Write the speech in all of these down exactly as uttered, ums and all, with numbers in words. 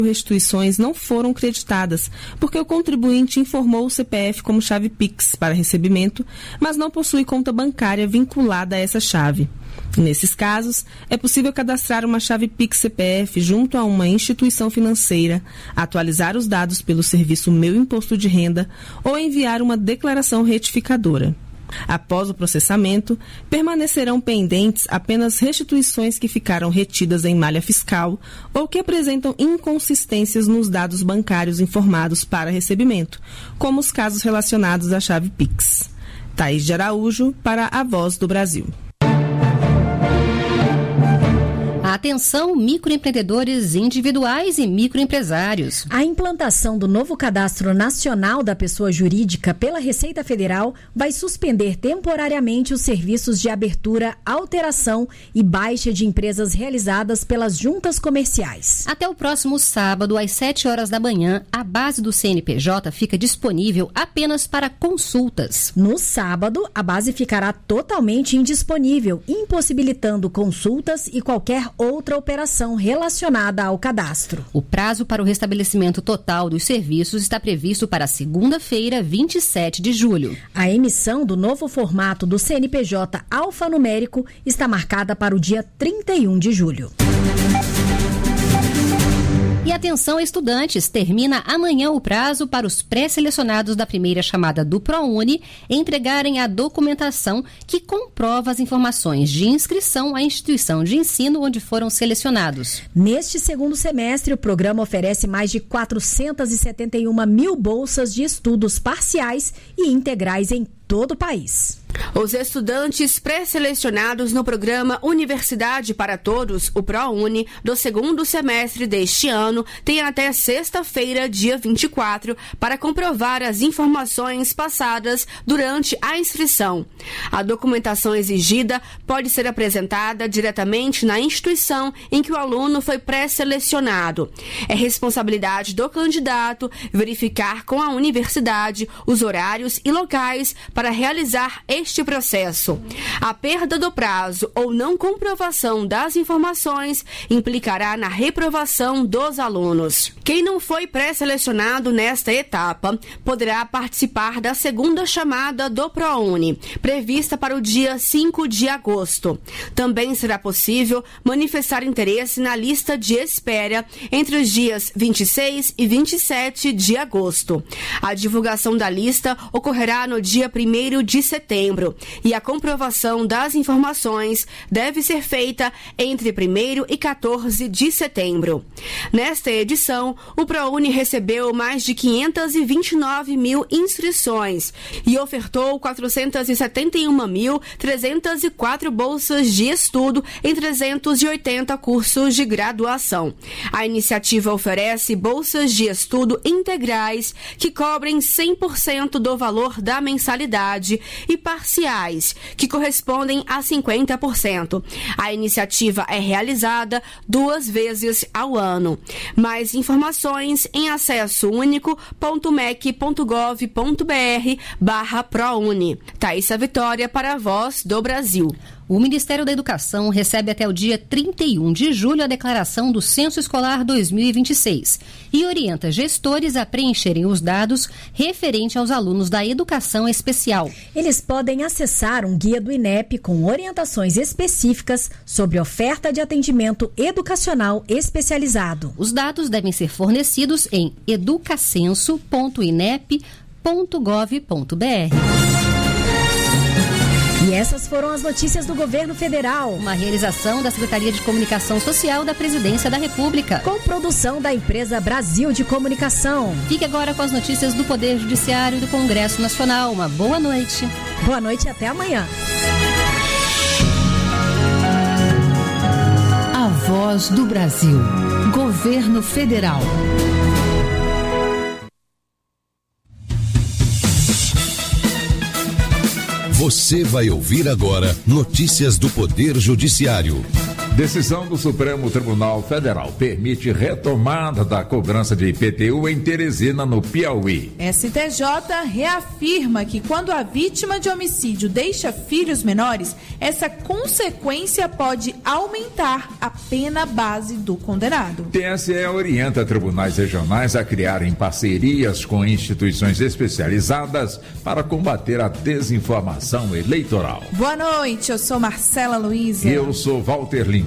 restituições não foram creditadas, porque o contribuinte informou o C P F como chave Pix para recebimento, mas não possui conta bancária vinculada a essa chave. Nesses casos, é possível cadastrar uma chave Pix C P F junto a uma instituição financeira, atualizar os dados pelo serviço Meu Imposto de Renda ou enviar uma declaração retificadora. Após o processamento, permanecerão pendentes apenas restituições que ficaram retidas em malha fiscal ou que apresentam inconsistências nos dados bancários informados para recebimento, como os casos relacionados à chave Pix. Thaís de Araújo, para a Voz do Brasil. Atenção, microempreendedores individuais e microempresários. A implantação do novo Cadastro Nacional da Pessoa Jurídica pela Receita Federal vai suspender temporariamente os serviços de abertura, alteração e baixa de empresas realizadas pelas juntas comerciais. Até o próximo sábado, às sete horas da manhã, a base do C N P J fica disponível apenas para consultas. No sábado, a base ficará totalmente indisponível, impossibilitando consultas e qualquer outra operação relacionada ao cadastro. O prazo para o restabelecimento total dos serviços está previsto para segunda-feira, vinte e sete de julho. A emissão do novo formato do C N P J alfanumérico está marcada para o dia trinta e um de julho. E atenção, estudantes, termina amanhã o prazo para os pré-selecionados da primeira chamada do ProUni entregarem a documentação que comprova as informações de inscrição à instituição de ensino onde foram selecionados. Neste segundo semestre, o programa oferece mais de quatrocentas e setenta e uma mil bolsas de estudos parciais e integrais em todo o país. Os estudantes pré-selecionados no programa Universidade para Todos, o ProUni, do segundo semestre deste ano, têm até sexta-feira, dia vinte e quatro, para comprovar as informações passadas durante a inscrição. A documentação exigida pode ser apresentada diretamente na instituição em que o aluno foi pré-selecionado. É responsabilidade do candidato verificar com a universidade os horários e locais para realizar este processo. A perda do prazo ou não comprovação das informações implicará na reprovação dos alunos. Quem não foi pré-selecionado nesta etapa poderá participar da segunda chamada do ProUni, prevista para o dia cinco de agosto. Também será possível manifestar interesse na lista de espera entre os dias vinte e seis e vinte e sete de agosto. A divulgação da lista ocorrerá no dia primeiro de setembro e a comprovação das informações deve ser feita entre primeiro e quatorze de setembro. Nesta edição, o ProUni recebeu mais de quinhentas e vinte e nove mil inscrições e ofertou quatrocentas e setenta e uma mil trezentas e quatro bolsas de estudo em trezentos e oitenta cursos de graduação. A iniciativa oferece bolsas de estudo integrais que cobrem cem por cento do valor da mensalidade e parciais, que correspondem a cinquenta por cento. A iniciativa é realizada duas vezes ao ano. Mais informações em acesso único ponto mec ponto gov ponto br barra ProUni. Thaísa Vitória para a Voz do Brasil. O Ministério da Educação recebe até o dia trinta e um de julho a declaração do Censo Escolar dois mil e vinte e seis e orienta gestores a preencherem os dados referente aos alunos da educação especial. Eles podem acessar um guia do I N E P com orientações específicas sobre oferta de atendimento educacional especializado. Os dados devem ser fornecidos em educacenso ponto inep ponto gov ponto br. E essas foram as notícias do Governo Federal. Uma realização da Secretaria de Comunicação Social da Presidência da República. Com produção da empresa Brasil de Comunicação. Fique agora com as notícias do Poder Judiciário e do Congresso Nacional. Uma boa noite. Boa noite e até amanhã. A Voz do Brasil. Governo Federal. Você vai ouvir agora notícias do Poder Judiciário. Decisão do Supremo Tribunal Federal permite retomada da cobrança de I P T U em Teresina, no Piauí. S T J reafirma que quando a vítima de homicídio deixa filhos menores, essa consequência pode aumentar a pena base do condenado. T S E orienta tribunais regionais a criarem parcerias com instituições especializadas para combater a desinformação eleitoral. Boa noite, eu sou Marcela Luiza. E eu sou Walter Lima.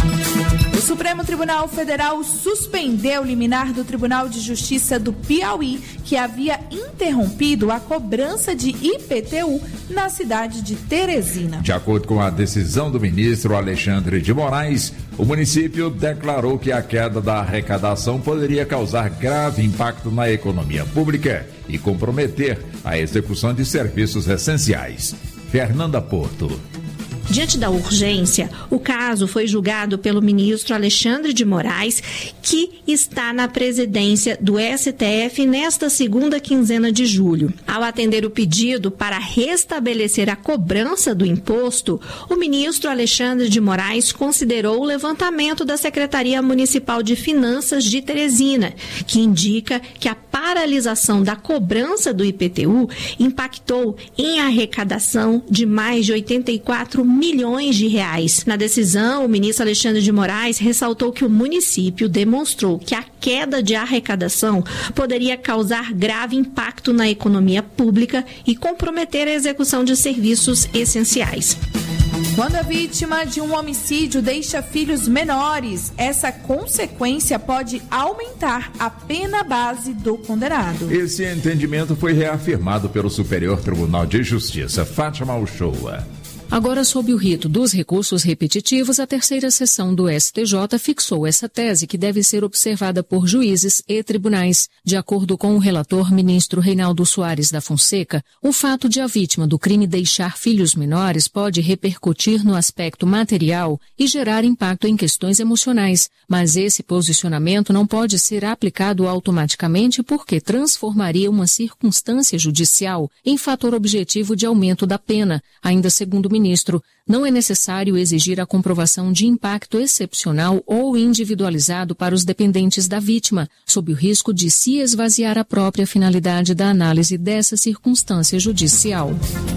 O Supremo Tribunal Federal suspendeu o liminar do Tribunal de Justiça do Piauí, que havia interrompido a cobrança de I P T U na cidade de Teresina. De acordo com a decisão do ministro Alexandre de Moraes, o município declarou que a queda da arrecadação poderia causar grave impacto na economia pública e comprometer a execução de serviços essenciais. Fernanda Porto. Diante da urgência, o caso foi julgado pelo ministro Alexandre de Moraes, que está na presidência do S T F nesta segunda quinzena de julho. Ao atender o pedido para restabelecer a cobrança do imposto, o ministro Alexandre de Moraes considerou o levantamento da Secretaria Municipal de Finanças de Teresina, que indica que a paralisação da cobrança do I P T U impactou em arrecadação de mais de oitenta e quatro milhões de reais. Na decisão, o ministro Alexandre de Moraes ressaltou que o município demonstrou que a queda de arrecadação poderia causar grave impacto na economia pública e comprometer a execução de serviços essenciais. Quando a vítima de um homicídio deixa filhos menores, essa consequência pode aumentar a pena base do condenado. Esse entendimento foi reafirmado pelo Superior Tribunal de Justiça. Fátima Uchoa. Agora, sob o rito dos recursos repetitivos, a terceira sessão do S T J fixou essa tese que deve ser observada por juízes e tribunais. De acordo com o relator ministro Reinaldo Soares da Fonseca, o fato de a vítima do crime deixar filhos menores pode repercutir no aspecto material e gerar impacto em questões emocionais, mas esse posicionamento não pode ser aplicado automaticamente porque transformaria uma circunstância judicial em fator objetivo de aumento da pena, ainda segundo o ministro, não é necessário exigir a comprovação de impacto excepcional ou individualizado para os dependentes da vítima, sob o risco de se esvaziar a própria finalidade da análise dessa circunstância judicial.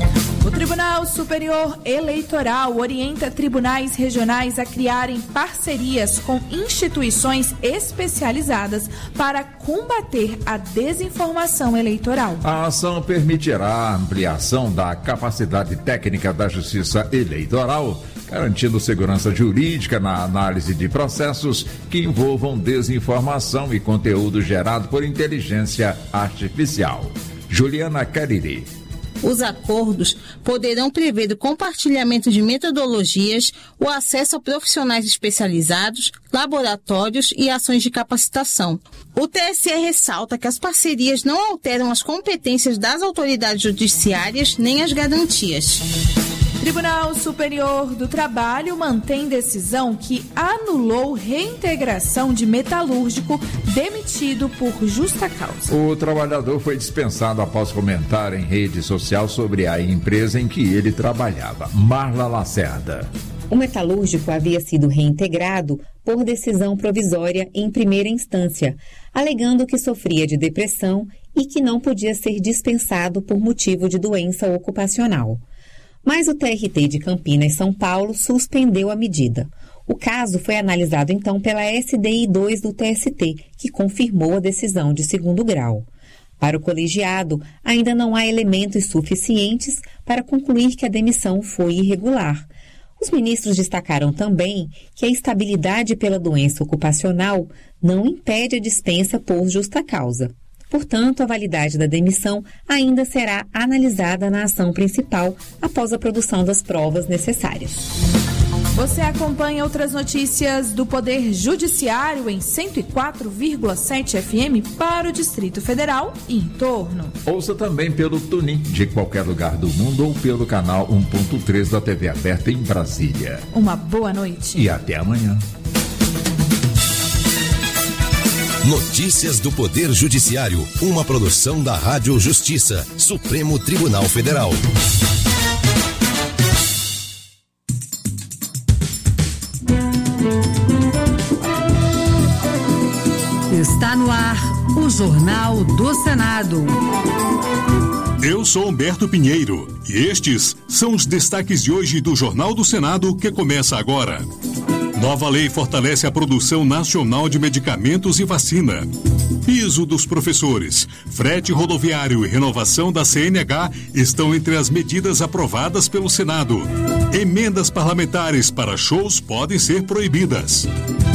O Tribunal Superior Eleitoral orienta tribunais regionais a criarem parcerias com instituições especializadas para combater a desinformação eleitoral. A ação permitirá a ampliação da capacidade técnica da Justiça Eleitoral, garantindo segurança jurídica na análise de processos que envolvam desinformação e conteúdo gerado por inteligência artificial. Juliana Cariri. Os acordos poderão prever o compartilhamento de metodologias, o acesso a profissionais especializados, laboratórios e ações de capacitação. O T S E ressalta que as parcerias não alteram as competências das autoridades judiciárias nem as garantias. Tribunal Superior do Trabalho mantém decisão que anulou reintegração de metalúrgico demitido por justa causa. O trabalhador foi dispensado após comentar em rede social sobre a empresa em que ele trabalhava. Marla Lacerda. O metalúrgico havia sido reintegrado por decisão provisória em primeira instância, alegando que sofria de depressão e que não podia ser dispensado por motivo de doença ocupacional. Mas o T R T de Campinas, São Paulo, suspendeu a medida. O caso foi analisado então pela S D I dois do T S T, que confirmou a decisão de segundo grau. Para o colegiado, ainda não há elementos suficientes para concluir que a demissão foi irregular. Os ministros destacaram também que a estabilidade pela doença ocupacional não impede a dispensa por justa causa. Portanto, a validade da demissão ainda será analisada na ação principal após a produção das provas necessárias. Você acompanha outras notícias do Poder Judiciário em cento e quatro vírgula sete F M para o Distrito Federal e em torno. Ouça também pelo Tunin de qualquer lugar do mundo ou pelo canal um ponto três da T V aberta em Brasília. Uma boa noite. E até amanhã. Notícias do Poder Judiciário, uma produção da Rádio Justiça, Supremo Tribunal Federal. Está no ar o Jornal do Senado. Eu sou Humberto Pinheiro e estes são os destaques de hoje do Jornal do Senado que começa agora. Nova lei fortalece a produção nacional de medicamentos e vacina. Piso dos professores, frete rodoviário e renovação da C N H estão entre as medidas aprovadas pelo Senado. Emendas parlamentares para shows podem ser proibidas.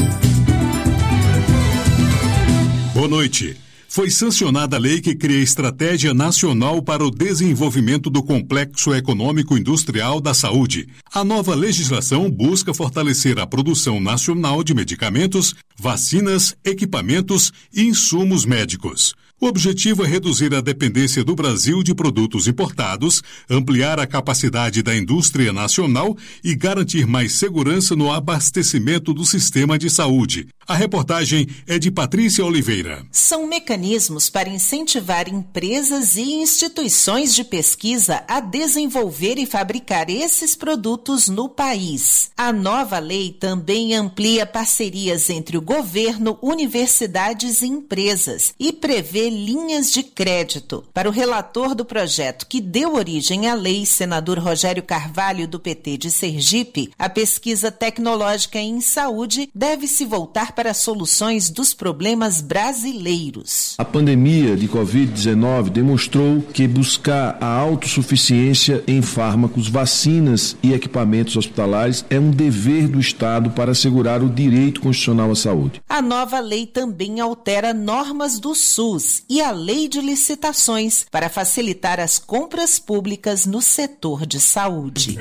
Boa noite. Foi sancionada a lei que cria a Estratégia Nacional para o Desenvolvimento do Complexo Econômico Industrial da Saúde. A nova legislação busca fortalecer a produção nacional de medicamentos, vacinas, equipamentos e insumos médicos. O objetivo é reduzir a dependência do Brasil de produtos importados, ampliar a capacidade da indústria nacional e garantir mais segurança no abastecimento do sistema de saúde. A reportagem é de Patrícia Oliveira. São mecanismos para incentivar empresas e instituições de pesquisa a desenvolver e fabricar esses produtos no país. A nova lei também amplia parcerias entre o governo, universidades e empresas e prevê linhas de crédito. Para o relator do projeto que deu origem à lei, senador Rogério Carvalho, do P T de Sergipe, a pesquisa tecnológica em saúde deve se voltar para soluções dos problemas brasileiros. A pandemia de covid dezenove demonstrou que buscar a autossuficiência em fármacos, vacinas e equipamentos hospitalares é um dever do Estado para assegurar o direito constitucional à saúde. A nova lei também altera normas do SUS e a Lei de Licitações para facilitar as compras públicas no setor de saúde.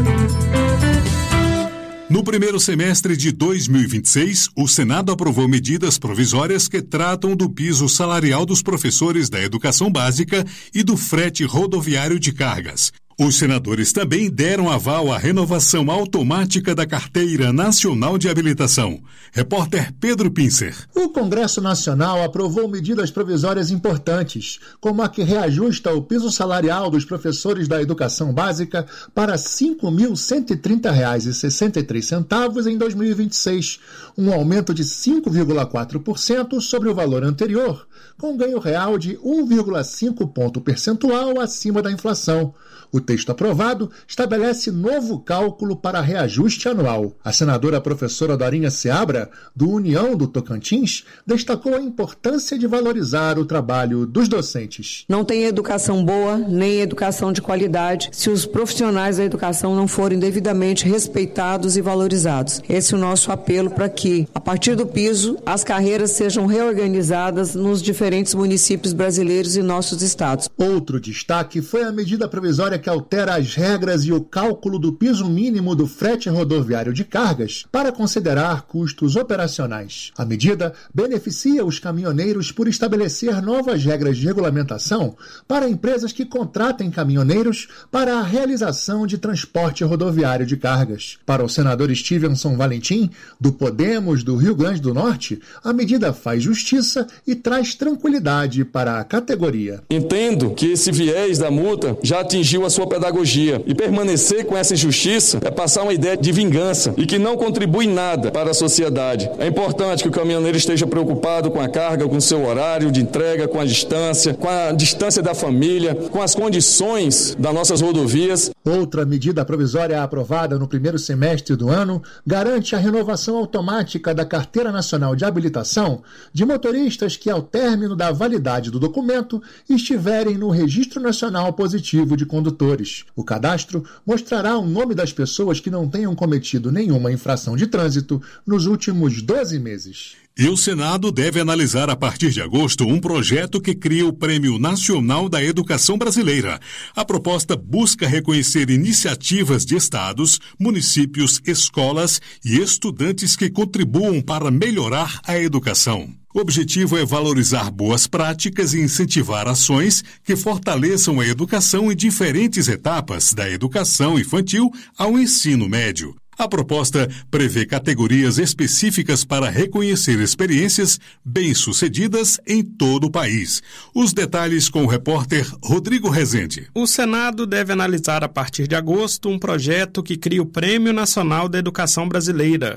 No primeiro semestre de dois mil e vinte e seis, o Senado aprovou medidas provisórias que tratam do piso salarial dos professores da educação básica e do frete rodoviário de cargas. Os senadores também deram aval à renovação automática da Carteira Nacional de Habilitação. Repórter Pedro Pincer. O Congresso Nacional aprovou medidas provisórias importantes, como a que reajusta o piso salarial dos professores da educação básica para cinco mil cento e trinta reais e sessenta e três centavos em dois mil e vinte e seis, um aumento de cinco vírgula quatro por cento sobre o valor anterior, com ganho real de um vírgula cinco ponto percentual acima da inflação. O texto aprovado estabelece novo cálculo para reajuste anual. A senadora professora Dorinha Seabra, do União do Tocantins, destacou a importância de valorizar o trabalho dos docentes. Não tem educação boa, nem educação de qualidade, se os profissionais da educação não forem devidamente respeitados e valorizados. Esse é o nosso apelo para que, a partir do piso, as carreiras sejam reorganizadas nos diferentes municípios brasileiros e nossos estados. Outro destaque foi a medida provisória que altera as regras e o cálculo do piso mínimo do frete rodoviário de cargas para considerar custos operacionais. A medida beneficia os caminhoneiros por estabelecer novas regras de regulamentação para empresas que contratem caminhoneiros para a realização de transporte rodoviário de cargas. Para o senador Stevenson Valentim, do Podemos do Rio Grande do Norte, a medida faz justiça e traz tranquilidade para a categoria. Entendo que esse viés da multa já atingiu a sua pedagogia e permanecer com essa injustiça é passar uma ideia de vingança e que não contribui em nada para a sociedade. É importante que o caminhoneiro esteja preocupado com a carga, com o seu horário de entrega, com a distância, com a distância da família, com as condições das nossas rodovias. Outra medida provisória aprovada no primeiro semestre do ano garante a renovação automática da Carteira Nacional de Habilitação de motoristas que, ao término da validade do documento, estiverem no Registro Nacional Positivo de Condutores. O cadastro mostrará o nome das pessoas que não tenham cometido nenhuma infração de trânsito nos últimos doze meses. E o Senado deve analisar a partir de agosto um projeto que cria o Prêmio Nacional da Educação Brasileira. A proposta busca reconhecer iniciativas de estados, municípios, escolas e estudantes que contribuam para melhorar a educação. O objetivo é valorizar boas práticas e incentivar ações que fortaleçam a educação em diferentes etapas, da educação infantil ao ensino médio. A proposta prevê categorias específicas para reconhecer experiências bem-sucedidas em todo o país. Os detalhes com o repórter Rodrigo Rezende. O Senado deve analisar a partir de agosto um projeto que cria o Prêmio Nacional da Educação Brasileira.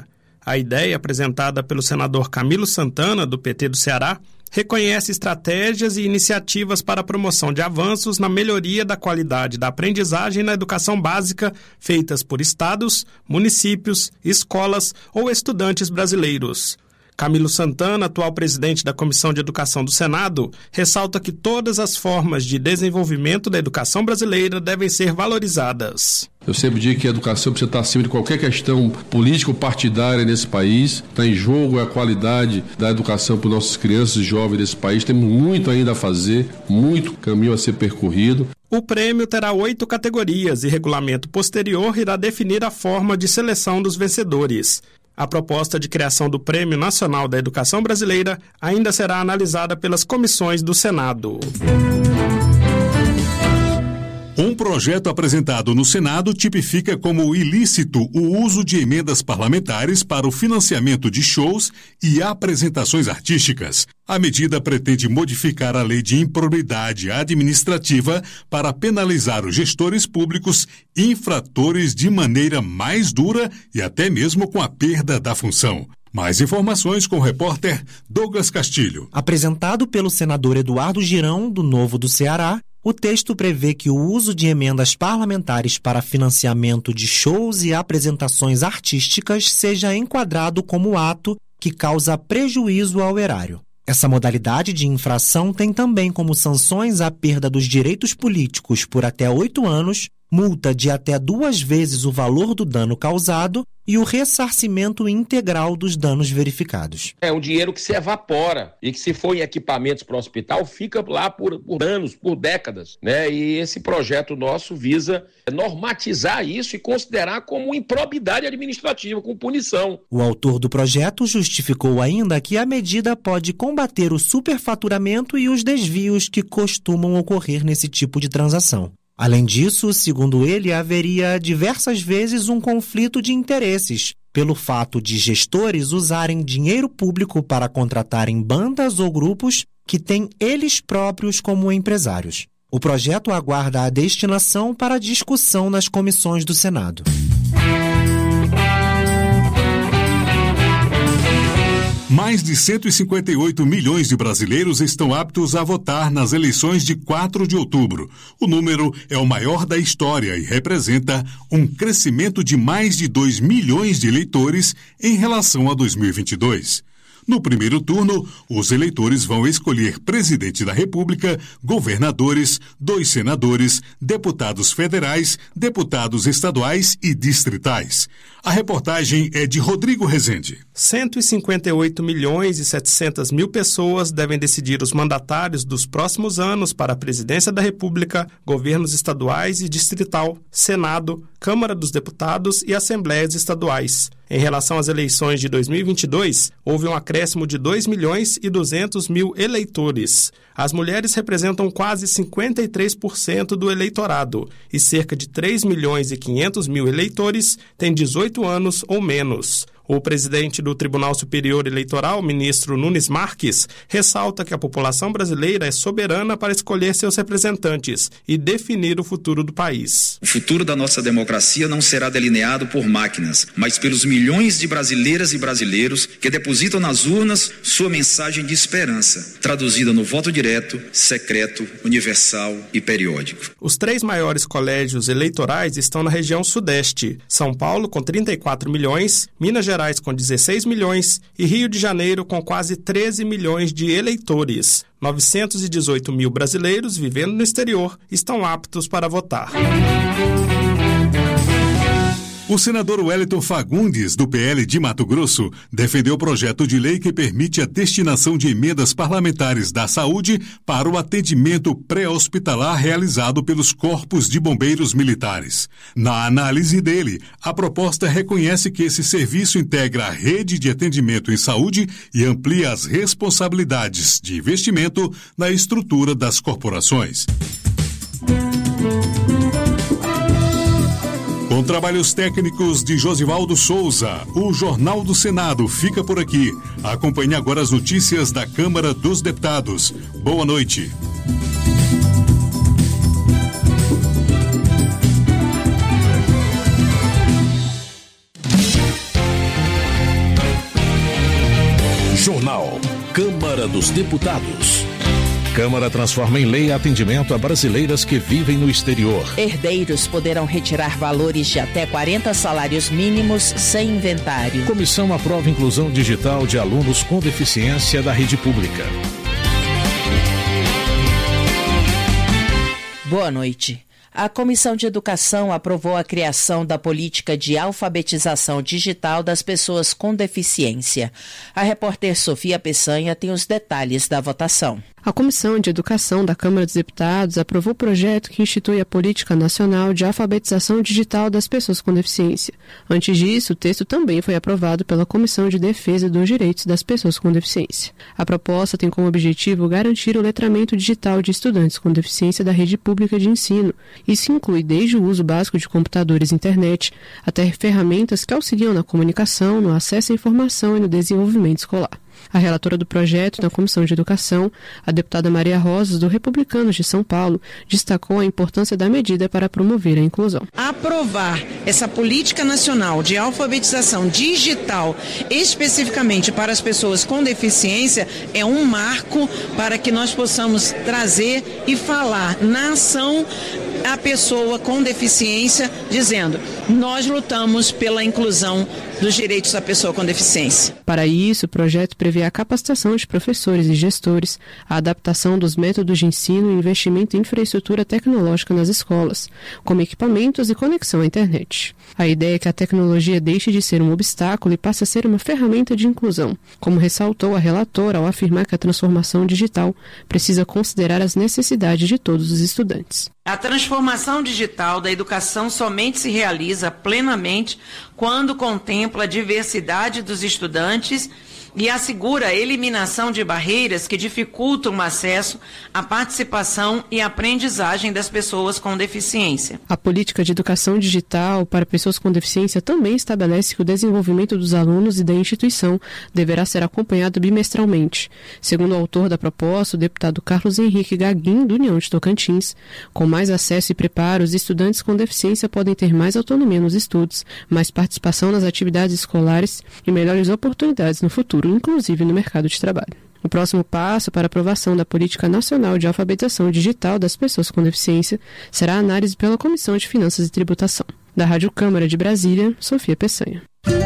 A ideia, apresentada pelo senador Camilo Santana, do P T do Ceará, reconhece estratégias e iniciativas para a promoção de avanços na melhoria da qualidade da aprendizagem na educação básica feitas por estados, municípios, escolas ou estudantes brasileiros. Camilo Santana, atual presidente da Comissão de Educação do Senado, ressalta que todas as formas de desenvolvimento da educação brasileira devem ser valorizadas. Eu sempre digo que a educação precisa estar acima de qualquer questão político-partidária nesse país. Está em jogo a qualidade da educação para nossas crianças e jovens desse país. Temos muito ainda a fazer, muito caminho a ser percorrido. O prêmio terá oito categorias e regulamento posterior irá definir a forma de seleção dos vencedores. A proposta de criação do Prêmio Nacional da Educação Brasileira ainda será analisada pelas comissões do Senado. Um projeto apresentado no Senado tipifica como ilícito o uso de emendas parlamentares para o financiamento de shows e apresentações artísticas. A medida pretende modificar a lei de improbidade administrativa para penalizar os gestores públicos infratores de maneira mais dura e até mesmo com a perda da função. Mais informações com o repórter Douglas Castilho. Apresentado pelo senador Eduardo Girão, do Novo do Ceará, o texto prevê que o uso de emendas parlamentares para financiamento de shows e apresentações artísticas seja enquadrado como ato que causa prejuízo ao erário. Essa modalidade de infração tem também como sanções a perda dos direitos políticos por até oito anos, multa de até duas vezes o valor do dano causado e o ressarcimento integral dos danos verificados. É um dinheiro que se evapora e que, se for em equipamentos para o hospital, fica lá por, por anos, por décadas, né? E esse projeto nosso visa normatizar isso e considerar como improbidade administrativa, com punição. O autor do projeto justificou ainda que a medida pode combater o superfaturamento e os desvios que costumam ocorrer nesse tipo de transação. Além disso, segundo ele, haveria diversas vezes um conflito de interesses, pelo fato de gestores usarem dinheiro público para contratarem bandas ou grupos que têm eles próprios como empresários. O projeto aguarda a destinação para discussão nas comissões do Senado. Mais de cento e cinquenta e oito milhões de brasileiros estão aptos a votar nas eleições de quatro de outubro. O número é o maior da história e representa um crescimento de mais de dois milhões de eleitores em relação a dois mil e vinte e dois. No primeiro turno, os eleitores vão escolher presidente da República, governadores, dois senadores, deputados federais, deputados estaduais e distritais. A reportagem é de Rodrigo Rezende. cento e cinquenta e oito milhões e setecentas mil pessoas devem decidir os mandatários dos próximos anos para a presidência da República, governos estaduais e distrital, Senado, Câmara dos Deputados e Assembleias Estaduais. Em relação às eleições de dois mil e vinte e dois, houve um acréscimo de dois milhões e duzentos mil eleitores. As mulheres representam quase cinquenta e três por cento do eleitorado e cerca de três milhões e quinhentos mil eleitores têm dezoito anos ou menos. O presidente do Tribunal Superior Eleitoral, ministro Nunes Marques, ressalta que a população brasileira é soberana para escolher seus representantes e definir o futuro do país. O futuro da nossa democracia não será delineado por máquinas, mas pelos milhões de brasileiras e brasileiros que depositam nas urnas sua mensagem de esperança, traduzida no voto direto, secreto, universal e periódico. Os três maiores colégios eleitorais estão na região sudeste: São Paulo com trinta e quatro milhões, Minas Gerais Gerais com dezesseis milhões e Rio de Janeiro com quase treze milhões de eleitores. novecentos e dezoito mil brasileiros vivendo no exterior estão aptos para votar. O senador Wellington Fagundes, do P L de Mato Grosso, defendeu o projeto de lei que permite a destinação de emendas parlamentares da saúde para o atendimento pré-hospitalar realizado pelos corpos de bombeiros militares. Na análise dele, a proposta reconhece que esse serviço integra a rede de atendimento em saúde e amplia as responsabilidades de investimento na estrutura das corporações. Com trabalhos técnicos de Josivaldo Souza, o Jornal do Senado fica por aqui. Acompanhe agora as notícias da Câmara dos Deputados. Boa noite. Câmara dos Deputados. Câmara transforma em lei atendimento a brasileiras que vivem no exterior. Herdeiros poderão retirar valores de até quarenta salários mínimos sem inventário. Comissão aprova inclusão digital de alunos com deficiência da rede pública. Boa noite. A Comissão de Educação aprovou a criação da política de alfabetização digital das pessoas com deficiência. A repórter Sofia Peçanha tem os detalhes da votação. A Comissão de Educação da Câmara dos Deputados aprovou o projeto que institui a Política Nacional de Alfabetização Digital das Pessoas com Deficiência. Antes disso, o texto também foi aprovado pela Comissão de Defesa dos Direitos das Pessoas com Deficiência. A proposta tem como objetivo garantir o letramento digital de estudantes com deficiência da rede pública de ensino. Isso inclui desde o uso básico de computadores e internet, até ferramentas que auxiliam na comunicação, no acesso à informação e no desenvolvimento escolar. A relatora do projeto na Comissão de Educação, a deputada Maria Rosas, do Republicanos de São Paulo, destacou a importância da medida para promover a inclusão. Aprovar essa política nacional de alfabetização digital, especificamente para as pessoas com deficiência, é um marco para que nós possamos trazer e falar na ação a pessoa com deficiência, dizendo: nós lutamos pela inclusão dos direitos da pessoa com deficiência. Para isso, o projeto prevê a capacitação de professores e gestores, a adaptação dos métodos de ensino e investimento em infraestrutura tecnológica nas escolas, como equipamentos e conexão à internet. A ideia é que a tecnologia deixe de ser um obstáculo e passe a ser uma ferramenta de inclusão, como ressaltou a relatora ao afirmar que a transformação digital precisa considerar as necessidades de todos os estudantes. A transformação digital da educação somente se realiza plenamente quando contempla a diversidade dos estudantes e assegura a eliminação de barreiras que dificultam o acesso à participação e aprendizagem das pessoas com deficiência. A política de educação digital para pessoas com deficiência também estabelece que o desenvolvimento dos alunos e da instituição deverá ser acompanhado bimestralmente. Segundo o autor da proposta, o deputado Carlos Henrique Gaguin, do União de Tocantins, com mais acesso e preparo, os estudantes com deficiência podem ter mais autonomia nos estudos, mais participação nas atividades escolares e melhores oportunidades no futuro, inclusive no mercado de trabalho. O próximo passo para a aprovação da Política Nacional de Alfabetização Digital das Pessoas com Deficiência será a análise pela Comissão de Finanças e Tributação. Da Rádio Câmara de Brasília, Sofia Peçanha.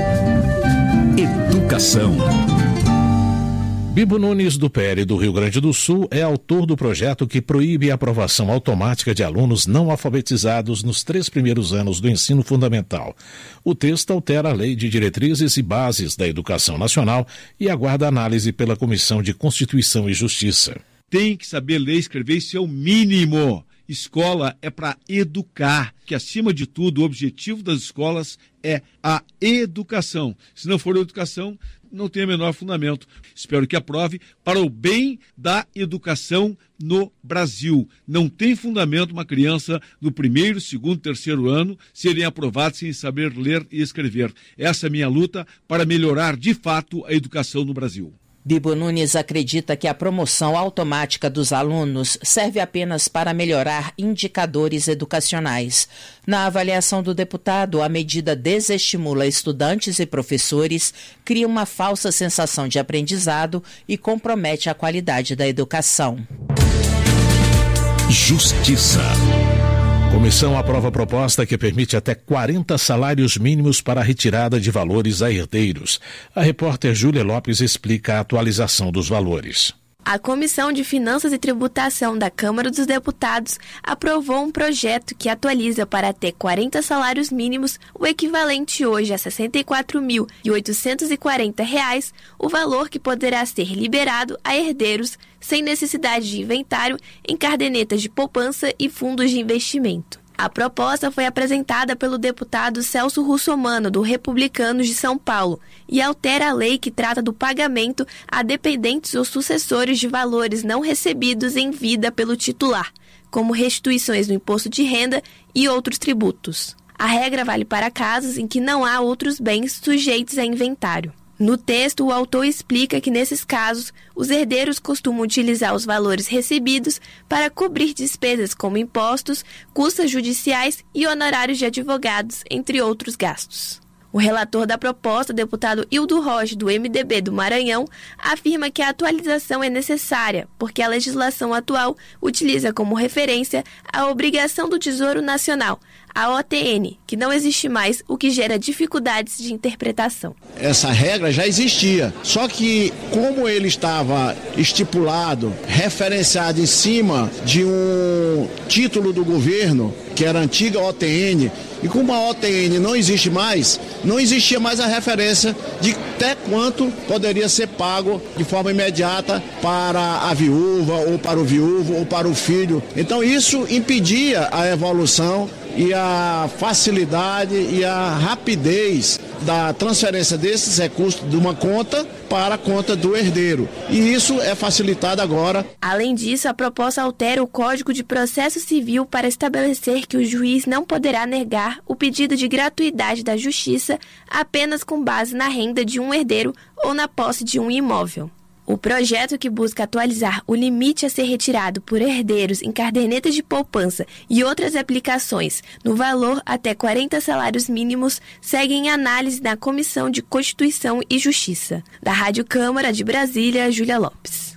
Educação. Bibo Nunes, do P L do Rio Grande do Sul, é autor do projeto que proíbe a aprovação automática de alunos não alfabetizados nos três primeiros anos do ensino fundamental. O texto altera a Lei de Diretrizes e Bases da Educação Nacional e aguarda análise pela Comissão de Constituição e Justiça. Tem que saber ler e escrever, isso é o mínimo. Escola é para educar, que acima de tudo o objetivo das escolas é a educação. Se não for educação, não tem o menor fundamento. Espero que aprove para o bem da educação no Brasil. Não tem fundamento uma criança no primeiro, segundo, terceiro ano serem aprovados sem saber ler e escrever. Essa é a minha luta para melhorar de fato a educação no Brasil. Bibo Nunes acredita que a promoção automática dos alunos serve apenas para melhorar indicadores educacionais. Na avaliação do deputado, a medida desestimula estudantes e professores, cria uma falsa sensação de aprendizado e compromete a qualidade da educação. Justiça. Comissão aprova proposta que permite até quarenta salários mínimos para a retirada de valores a herdeiros. A repórter Júlia Lopes explica a atualização dos valores. A Comissão de Finanças e Tributação da Câmara dos Deputados aprovou um projeto que atualiza para até quarenta salários mínimos, o equivalente hoje a sessenta e quatro mil oitocentos e quarenta reais, o valor que poderá ser liberado a herdeiros sem necessidade de inventário em cadernetas de poupança e fundos de investimento. A proposta foi apresentada pelo deputado Celso Russomano, do Republicanos de São Paulo, e altera a lei que trata do pagamento a dependentes ou sucessores de valores não recebidos em vida pelo titular, como restituições no imposto de renda e outros tributos. A regra vale para casos em que não há outros bens sujeitos a inventário. No texto, o autor explica que, nesses casos, os herdeiros costumam utilizar os valores recebidos para cobrir despesas como impostos, custas judiciais e honorários de advogados, entre outros gastos. O relator da proposta, deputado Hildo Rocha, do M D B do Maranhão, afirma que a atualização é necessária, porque a legislação atual utiliza como referência a obrigação do Tesouro Nacional, a O T N, que não existe mais, o que gera dificuldades de interpretação. Essa regra já existia, só que como ele estava estipulado, referenciado em cima de um título do governo, que era a antiga O T N, e como a O T N não existe mais, não existia mais a referência de até quanto poderia ser pago de forma imediata para a viúva, ou para o viúvo, ou para o filho. Então isso impedia a evolução e a facilidade e a rapidez da transferência desses recursos de uma conta para a conta do herdeiro. E isso é facilitado agora. Além disso, a proposta altera o Código de Processo Civil para estabelecer que o juiz não poderá negar o pedido de gratuidade da justiça apenas com base na renda de um herdeiro ou na posse de um imóvel. O projeto, que busca atualizar o limite a ser retirado por herdeiros em cadernetas de poupança e outras aplicações no valor até quarenta salários mínimos, segue em análise na Comissão de Constituição e Justiça. Da Rádio Câmara de Brasília, Júlia Lopes.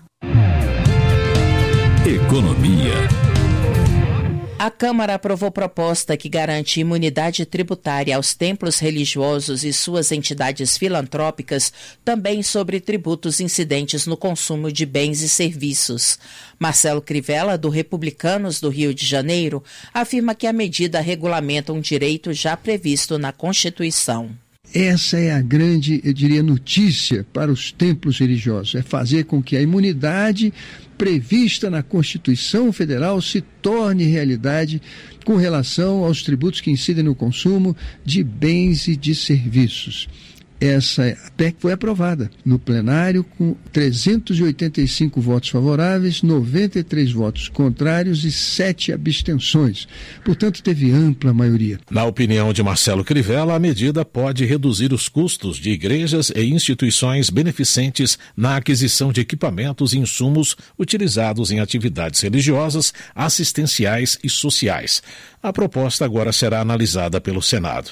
Economia. A Câmara aprovou proposta que garante imunidade tributária aos templos religiosos e suas entidades filantrópicas, também sobre tributos incidentes no consumo de bens e serviços. Marcelo Crivella, do Republicanos do Rio de Janeiro, afirma que a medida regulamenta um direito já previsto na Constituição. Essa é a grande, eu diria, notícia para os templos religiosos, é fazer com que a imunidade prevista na Constituição Federal se torne realidade com relação aos tributos que incidem no consumo de bens e de serviços. Essa P E C foi aprovada no plenário com trezentos e oitenta e cinco votos favoráveis, noventa e três votos contrários e sete abstenções. Portanto, teve ampla maioria. Na opinião de Marcelo Crivella, a medida pode reduzir os custos de igrejas e instituições beneficentes na aquisição de equipamentos e insumos utilizados em atividades religiosas, assistenciais e sociais. A proposta agora será analisada pelo Senado.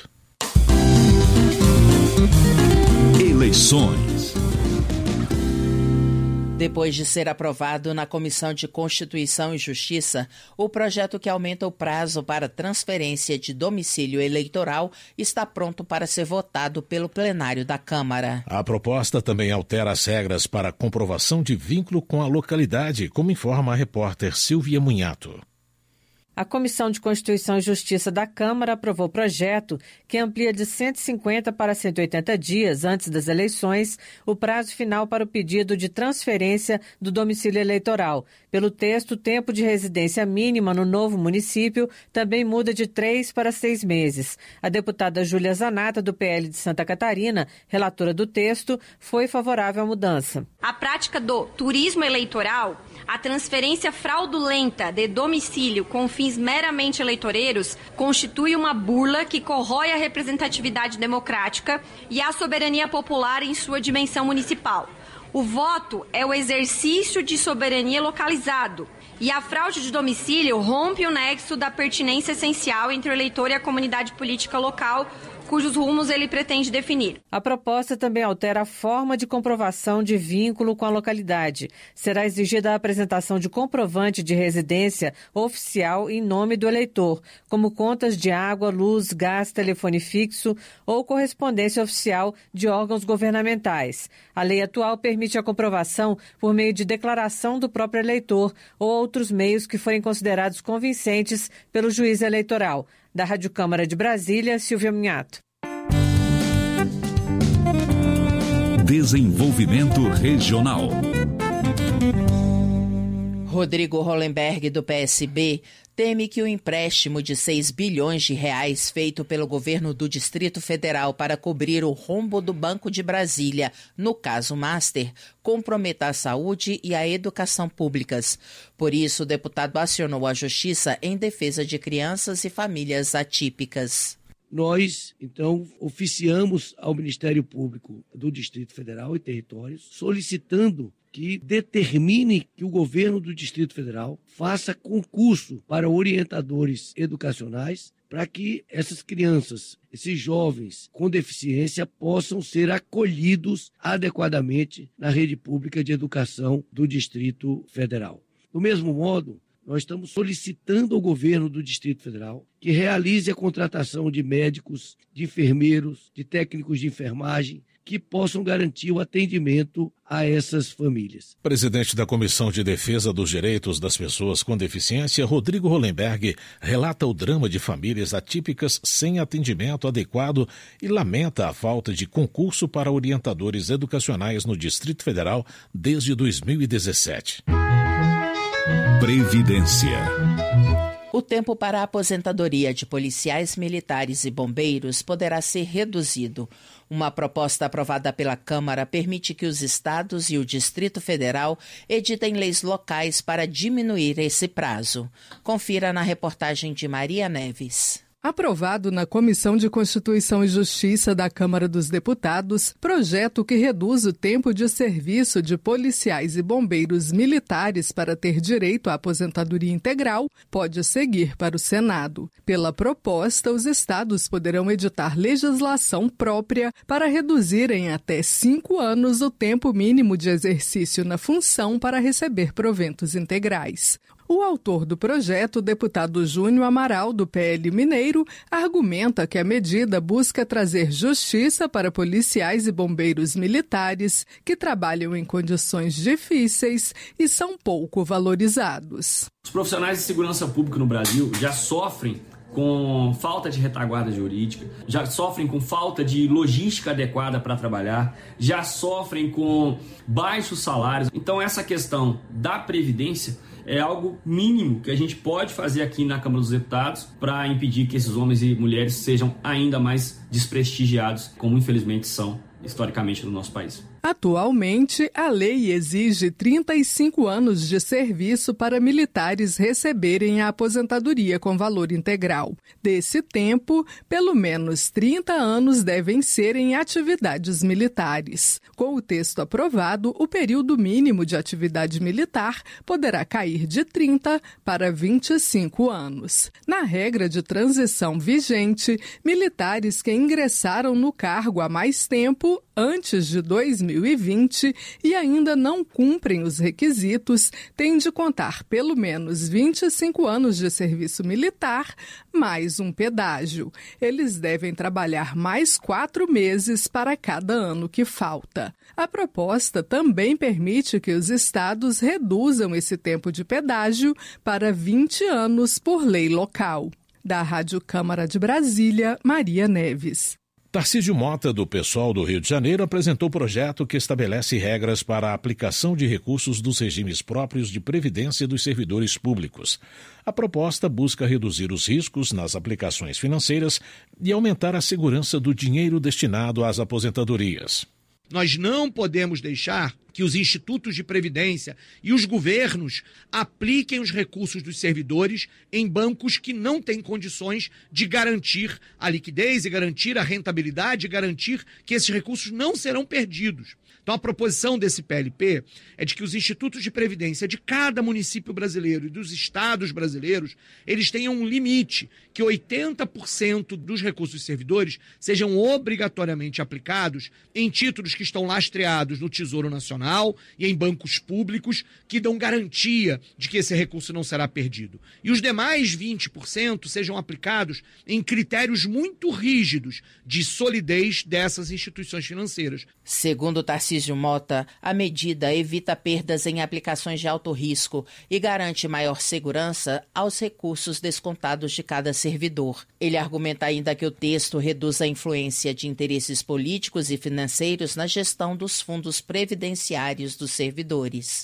Eleições. Depois de ser aprovado na Comissão de Constituição e Justiça, o projeto que aumenta o prazo para transferência de domicílio eleitoral está pronto para ser votado pelo plenário da Câmara. A proposta também altera as regras para comprovação de vínculo com a localidade, como informa a repórter Silvia Munhato. A Comissão de Constituição e Justiça da Câmara aprovou o projeto que amplia de cento e cinquenta para cento e oitenta dias antes das eleições o prazo final para o pedido de transferência do domicílio eleitoral. Pelo texto, o tempo de residência mínima no novo município também muda de três para seis meses. A deputada Júlia Zanata, do P L de Santa Catarina, relatora do texto, foi favorável à mudança. A prática do turismo eleitoral, a transferência fraudulenta de domicílio com fins meramente eleitoreiros, constitui uma burla que corrói a representatividade democrática e a soberania popular em sua dimensão municipal. O voto é o exercício de soberania localizado e a fraude de domicílio rompe o nexo da pertinência essencial entre o eleitor e a comunidade política local, cujos rumos ele pretende definir. A proposta também altera a forma de comprovação de vínculo com a localidade. Será exigida a apresentação de comprovante de residência oficial em nome do eleitor, como contas de água, luz, gás, telefone fixo ou correspondência oficial de órgãos governamentais. A lei atual permite a comprovação por meio de declaração do próprio eleitor ou outros meios que forem considerados convincentes pelo juiz eleitoral. Da Rádio Câmara de Brasília, Silvia Munhato. Desenvolvimento Regional. Rodrigo Hollenberg, do P S B, teme que o empréstimo de seis bilhões de reais feito pelo governo do Distrito Federal para cobrir o rombo do Banco de Brasília, no caso Master, comprometa a saúde e a educação públicas. Por isso, o deputado acionou a Justiça em defesa de crianças e famílias atípicas. Nós, então, oficiamos ao Ministério Público do Distrito Federal e Territórios, solicitando que determine que o governo do Distrito Federal faça concurso para orientadores educacionais para que essas crianças, esses jovens com deficiência possam ser acolhidos adequadamente na rede pública de educação do Distrito Federal. Do mesmo modo, nós estamos solicitando ao governo do Distrito Federal que realize a contratação de médicos, de enfermeiros, de técnicos de enfermagem, que possam garantir o atendimento a essas famílias. Presidente da Comissão de Defesa dos Direitos das Pessoas com Deficiência, Rodrigo Hollenberg, relata o drama de famílias atípicas sem atendimento adequado e lamenta a falta de concurso para orientadores educacionais no Distrito Federal desde dois mil e dezessete. Previdência. O tempo para a aposentadoria de policiais, militares e bombeiros poderá ser reduzido. Uma proposta aprovada pela Câmara permite que os estados e o Distrito Federal editem leis locais para diminuir esse prazo. Confira na reportagem de Maria Neves. Aprovado na Comissão de Constituição e Justiça da Câmara dos Deputados, projeto que reduz o tempo de serviço de policiais e bombeiros militares para ter direito à aposentadoria integral pode seguir para o Senado. Pela proposta, os estados poderão editar legislação própria para reduzir em até cinco anos o tempo mínimo de exercício na função para receber proventos integrais. O autor do projeto, o deputado Júnior Amaral, do P L Mineiro, argumenta que a medida busca trazer justiça para policiais e bombeiros militares que trabalham em condições difíceis e são pouco valorizados. Os profissionais de segurança pública no Brasil já sofrem com falta de retaguarda jurídica, já sofrem com falta de logística adequada para trabalhar, já sofrem com baixos salários. Então essa questão da Previdência é algo mínimo que a gente pode fazer aqui na Câmara dos Deputados para impedir que esses homens e mulheres sejam ainda mais desprestigiados, como infelizmente são historicamente no nosso país. Atualmente, a lei exige trinta e cinco anos de serviço para militares receberem a aposentadoria com valor integral. Desse tempo, pelo menos trinta anos devem ser em atividades militares. Com o texto aprovado, o período mínimo de atividade militar poderá cair de trinta para vinte e cinco anos. Na regra de transição vigente, militares que ingressaram no cargo há mais tempo, antes de dois mil e vinte, e ainda não cumprem os requisitos, têm de contar pelo menos vinte e cinco anos de serviço militar, mais um pedágio. Eles devem trabalhar mais quatro meses para cada ano que falta. A proposta também permite que os estados reduzam esse tempo de pedágio para vinte anos por lei local. Da Rádio Câmara de Brasília, Maria Neves. Tarcísio Mota, do PSOL do Rio de Janeiro, apresentou o projeto que estabelece regras para a aplicação de recursos dos regimes próprios de previdência dos servidores públicos. A proposta busca reduzir os riscos nas aplicações financeiras e aumentar a segurança do dinheiro destinado às aposentadorias. Nós não podemos deixar que os institutos de previdência e os governos apliquem os recursos dos servidores em bancos que não têm condições de garantir a liquidez e garantir a rentabilidade e garantir que esses recursos não serão perdidos. Então, a proposição desse P L P é de que os institutos de previdência de cada município brasileiro e dos estados brasileiros, eles tenham um limite, que oitenta por cento dos recursos dos servidores sejam obrigatoriamente aplicados em títulos que estão lastreados no Tesouro Nacional e em bancos públicos que dão garantia de que esse recurso não será perdido. E os demais vinte por cento sejam aplicados em critérios muito rígidos de solidez dessas instituições financeiras. Segundo Tarcísio Mota, a medida evita perdas em aplicações de alto risco e garante maior segurança aos recursos descontados de cada servidor. Ele argumenta ainda que o texto reduz a influência de interesses políticos e financeiros na gestão dos fundos previdenciários dos servidores.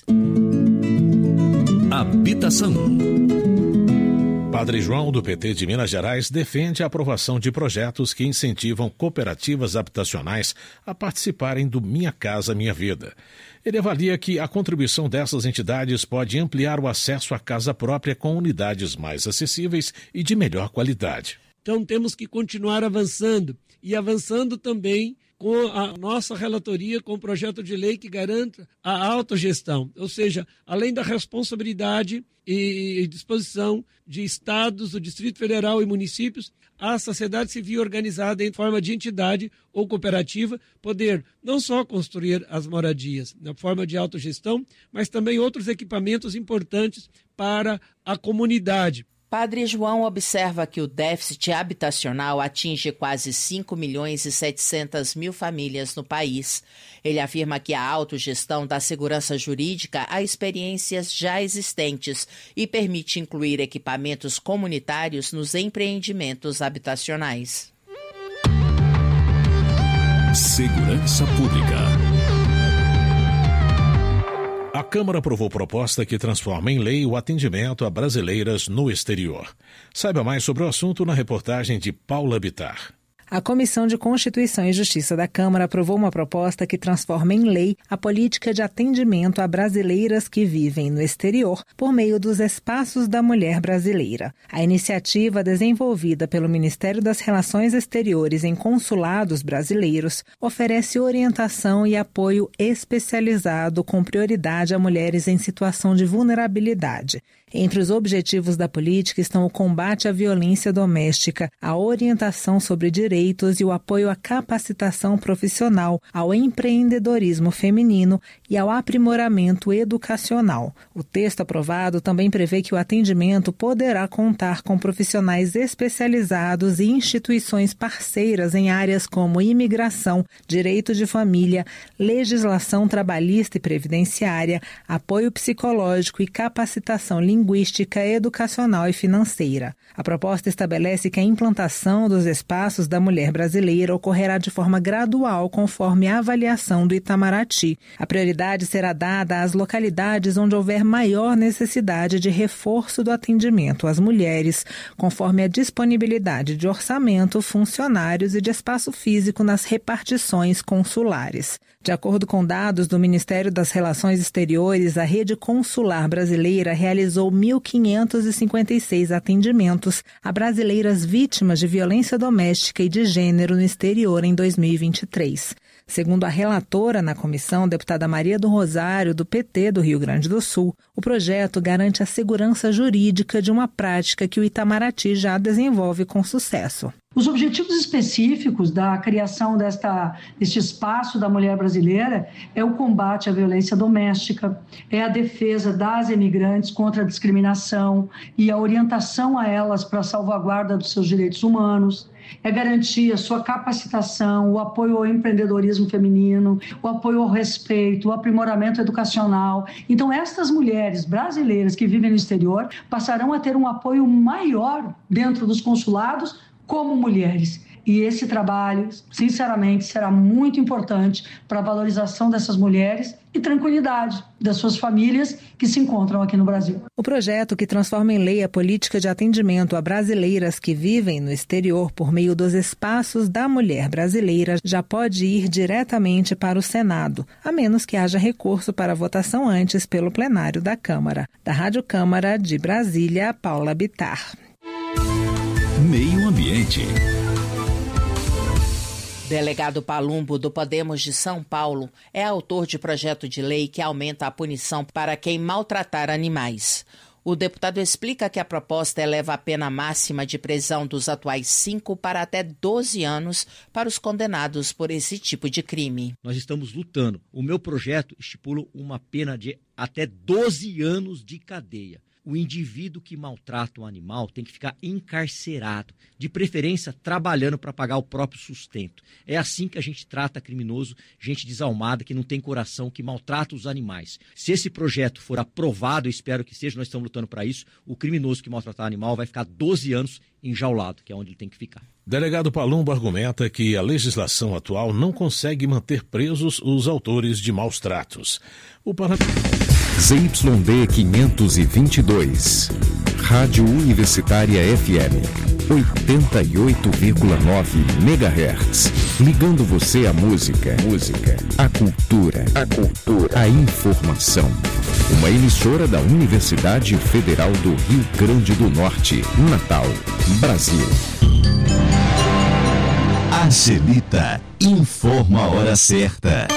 Habitação. Padre João, do P T de Minas Gerais, defende a aprovação de projetos que incentivam cooperativas habitacionais a participarem do Minha Casa Minha Vida. Ele avalia que a contribuição dessas entidades pode ampliar o acesso à casa própria com unidades mais acessíveis e de melhor qualidade. Então temos que continuar avançando e avançando também com a nossa relatoria, com o projeto de lei que garanta a autogestão, ou seja, além da responsabilidade e disposição de estados, do Distrito Federal e municípios, a sociedade civil organizada em forma de entidade ou cooperativa poder não só construir as moradias na forma de autogestão, mas também outros equipamentos importantes para a comunidade. Padre João observa que o déficit habitacional atinge quase cinco milhões e setecentas mil famílias no país. Ele afirma que a autogestão dá segurança jurídica a experiências já existentes e permite incluir equipamentos comunitários nos empreendimentos habitacionais. Segurança Pública. A Câmara aprovou proposta que transforma em lei o atendimento a brasileiras no exterior. Saiba mais sobre o assunto na reportagem de Paula Bittar. A Comissão de Constituição e Justiça da Câmara aprovou uma proposta que transforma em lei a política de atendimento a brasileiras que vivem no exterior por meio dos Espaços da Mulher Brasileira. A iniciativa, desenvolvida pelo Ministério das Relações Exteriores em consulados brasileiros, oferece orientação e apoio especializado com prioridade a mulheres em situação de vulnerabilidade. Entre os objetivos da política estão o combate à violência doméstica, a orientação sobre direitos e o apoio à capacitação profissional, ao empreendedorismo feminino e ao aprimoramento educacional. O texto aprovado também prevê que o atendimento poderá contar com profissionais especializados e instituições parceiras em áreas como imigração, direito de família, legislação trabalhista e previdenciária, apoio psicológico e capacitação linguística, linguística, educacional e financeira. A proposta estabelece que a implantação dos espaços da mulher brasileira ocorrerá de forma gradual conforme a avaliação do Itamaraty. A prioridade será dada às localidades onde houver maior necessidade de reforço do atendimento às mulheres, conforme a disponibilidade de orçamento, funcionários e de espaço físico nas repartições consulares. De acordo com dados do Ministério das Relações Exteriores, a rede consular brasileira realizou mil quinhentos e cinquenta e seis atendimentos a brasileiras vítimas de violência doméstica e de gênero no exterior em dois mil e vinte e três. Segundo a relatora na comissão, deputada Maria do Rosário, do P T do Rio Grande do Sul, o projeto garante a segurança jurídica de uma prática que o Itamaraty já desenvolve com sucesso. Os objetivos específicos da criação desta, deste espaço da mulher brasileira é o combate à violência doméstica, é a defesa das imigrantes contra a discriminação e a orientação a elas para a salvaguarda dos seus direitos humanos, é garantir a sua capacitação, o apoio ao empreendedorismo feminino, o apoio ao respeito, o aprimoramento educacional. Então, estas mulheres brasileiras que vivem no exterior passarão a ter um apoio maior dentro dos consulados como mulheres. E esse trabalho, sinceramente, será muito importante para a valorização dessas mulheres e tranquilidade das suas famílias que se encontram aqui no Brasil. O projeto, que transforma em lei a política de atendimento a brasileiras que vivem no exterior por meio dos Espaços da Mulher Brasileira, já pode ir diretamente para o Senado, a menos que haja recurso para votação antes pelo plenário da Câmara. Da Rádio Câmara de Brasília, Paula Bittar. Meio Ambiente. Delegado Palumbo, do Podemos de São Paulo, é autor de projeto de lei que aumenta a punição para quem maltratar animais. O deputado explica que a proposta eleva a pena máxima de prisão dos atuais cinco para até doze anos para os condenados por esse tipo de crime. Nós estamos lutando. O meu projeto estipula uma pena de até doze anos de cadeia. O indivíduo que maltrata um animal tem que ficar encarcerado, de preferência trabalhando para pagar o próprio sustento. É assim que a gente trata criminoso, gente desalmada, que não tem coração, que maltrata os animais. Se esse projeto for aprovado, eu espero que seja, nós estamos lutando para isso, o criminoso que maltratar animal vai ficar doze anos enjaulado, que é onde ele tem que ficar. Delegado Palumbo argumenta que a legislação atual não consegue manter presos os autores de maus tratos. O parlamento... Z Y D quinhentos e vinte e dois, Rádio Universitária F M, oitenta e oito vírgula nove megahertz, ligando você à música, música, à cultura, a cultura, a informação. Uma emissora da Universidade Federal do Rio Grande do Norte, Natal, Brasil. A Gelita informa a hora certa.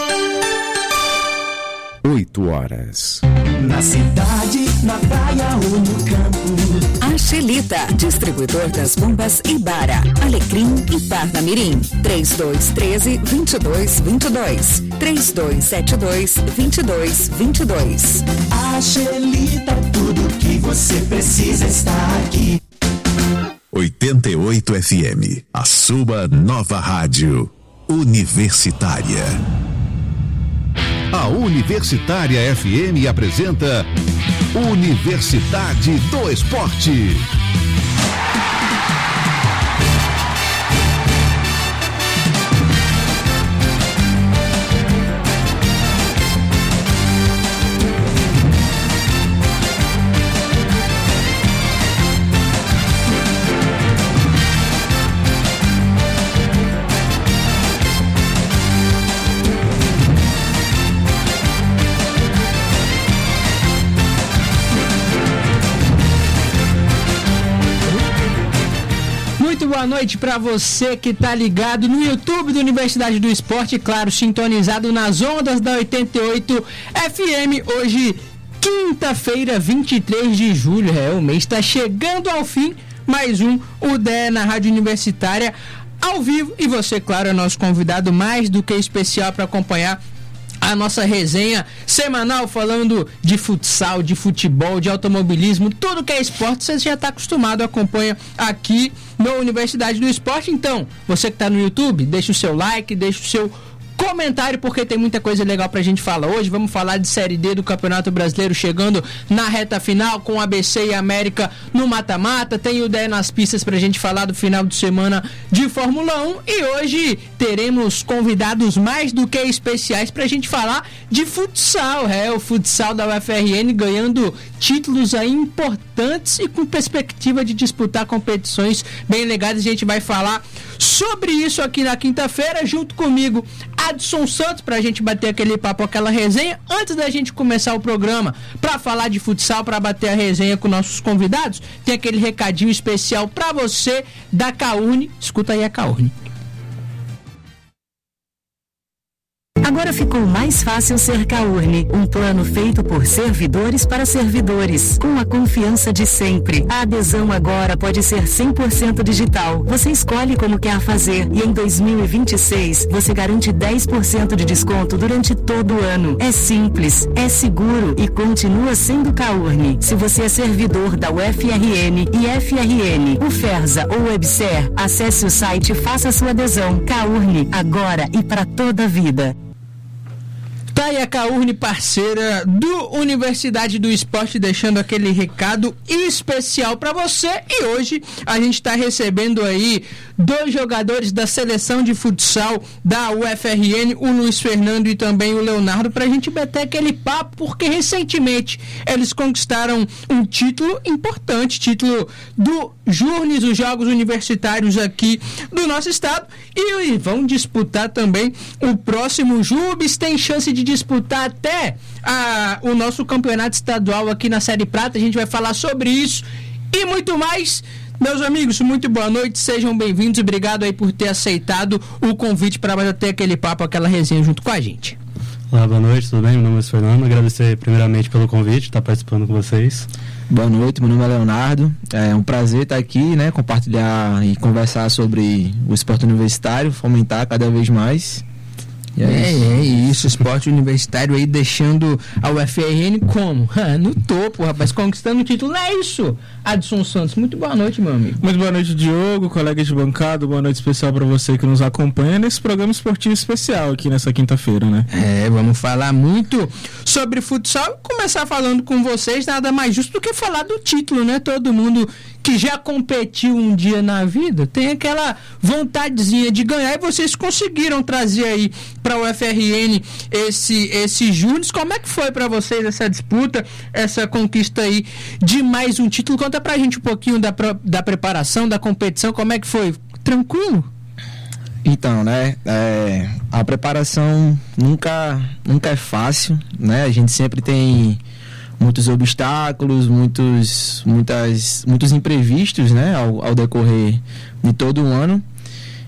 oito horas. Na cidade, na praia ou no campo. A Gelita, distribuidor das bombas Ibara, Alecrim e Parnamirim. três dois um três, dois dois dois dois. três dois sete dois, dois dois dois dois. A Gelita, tudo que você precisa está aqui. oitenta e oito F M, a sua nova rádio universitária. A Universitária F M apresenta Universidade do Esporte. Boa noite para você que tá ligado no YouTube da Universidade do Esporte, claro, sintonizado nas ondas da oitenta e oito F M. Hoje, quinta-feira, vinte e três de julho, é, o mês está chegando ao fim. Mais um U D E na Rádio Universitária ao vivo, e você, claro, é nosso convidado mais do que especial para acompanhar a nossa resenha semanal falando de futsal, de futebol, de automobilismo, tudo que é esporte, você já está acostumado, acompanha aqui na Universidade do Esporte. Então, você que está no YouTube, deixa o seu like, deixa o seu comentário, porque tem muita coisa legal pra gente falar hoje. Vamos falar de Série D do Campeonato Brasileiro chegando na reta final, com A B C e América no mata-mata. Tem o U D E nas pistas pra gente falar do final de semana de Fórmula um, e hoje teremos convidados mais do que especiais pra gente falar de futsal. É, o futsal da U F R N ganhando títulos aí importantes e com perspectiva de disputar competições bem legais. A gente vai falar sobre isso aqui na quinta-feira, junto comigo, Adson Santos, pra gente bater aquele papo, aquela resenha. Antes da gente começar o programa, pra falar de futsal, pra bater a resenha com nossos convidados, tem aquele recadinho especial pra você da Caurne. Escuta aí a Caurne. Agora ficou mais fácil ser Caurne, um plano feito por servidores para servidores, com a confiança de sempre. A adesão agora pode ser cem por cento digital. Você escolhe como quer fazer e em dois mil e vinte e seis você garante dez por cento de desconto durante todo o ano. É simples, é seguro e continua sendo Caurne. Se você é servidor da U F R N e F R N, UFERSA ou WebSer, acesse o site e faça sua adesão. Caurne, agora e para toda a vida. Tá aí a Caurne, parceira do Universidade do Esporte, deixando aquele recado especial para você. E hoje a gente está recebendo aí dois jogadores da seleção de futsal da U F R N, o Luiz Fernando e também o Leonardo, para a gente bater aquele papo, porque recentemente eles conquistaram um título importante, título do Jurnes, os Jogos Universitários aqui do nosso estado, e vão disputar também o próximo Jubes. Tem chance de disputar até a, o nosso campeonato estadual aqui na Série Prata. A gente vai falar sobre isso e muito mais. Meus amigos, muito boa noite, sejam bem-vindos, obrigado aí por ter aceitado o convite para bater aquele papo, aquela resenha junto com a gente. Olá, boa noite, tudo bem? Meu nome é Fernando, agradecer primeiramente pelo convite, estar participando com vocês. Boa noite, meu nome é Leonardo, é um prazer estar aqui, né, compartilhar e conversar sobre o esporte universitário, fomentar cada vez mais. É, é, é isso, esporte universitário aí deixando a U F R N como? Ah, no topo, rapaz, conquistando o título, é isso. Adson Santos, muito boa noite, meu amigo. Muito boa noite, Diogo, colega de bancada, boa noite especial para você que nos acompanha nesse programa esportivo especial aqui nessa quinta-feira, né? É, vamos falar muito sobre futsal, começar falando com vocês, nada mais justo do que falar do título, né? Todo mundo que já competiu um dia na vida tem aquela vontadezinha de ganhar, e vocês conseguiram trazer aí para o U F R N esse, esse Júnior. Como é que foi para vocês essa disputa, essa conquista aí de mais um título? Conta pra gente um pouquinho da, da preparação, da competição, como é que foi? Tranquilo? Então, né, é, a preparação nunca, nunca é fácil, né? A gente sempre tem muitos obstáculos, muitos, muitas, muitos imprevistos, né, ao, ao decorrer de todo o ano.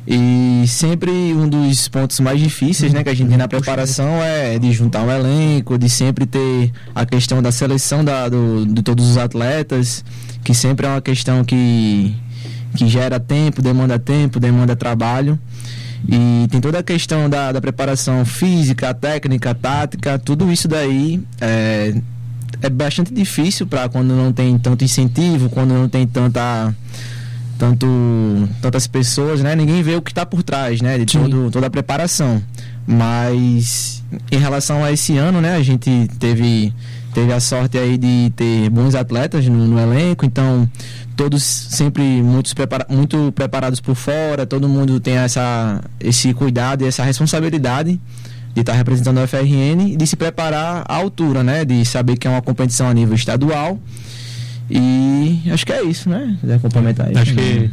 E sempre um dos pontos mais difíceis, né, que a gente tem na preparação é de juntar um elenco, de sempre ter a questão da seleção da, do, de todos os atletas, que sempre é uma questão que, que gera tempo, demanda tempo, demanda trabalho. E tem toda a questão da, da preparação física, técnica, tática, tudo isso daí é, é bastante difícil para quando não tem tanto incentivo, quando não tem tanta... Tanto, tantas pessoas, né? Ninguém vê o que está por trás, né? De todo, toda a preparação. Mas em relação a esse ano, né? A gente teve, teve a sorte aí de ter bons atletas no, no elenco, então todos sempre muito, prepara, muito preparados por fora, todo mundo tem essa, esse cuidado e essa responsabilidade de estar tá representando a F R N e de se preparar à altura, né? De saber que é uma competição a nível estadual. E acho que é isso, né? Quiser complementar isso. Acho que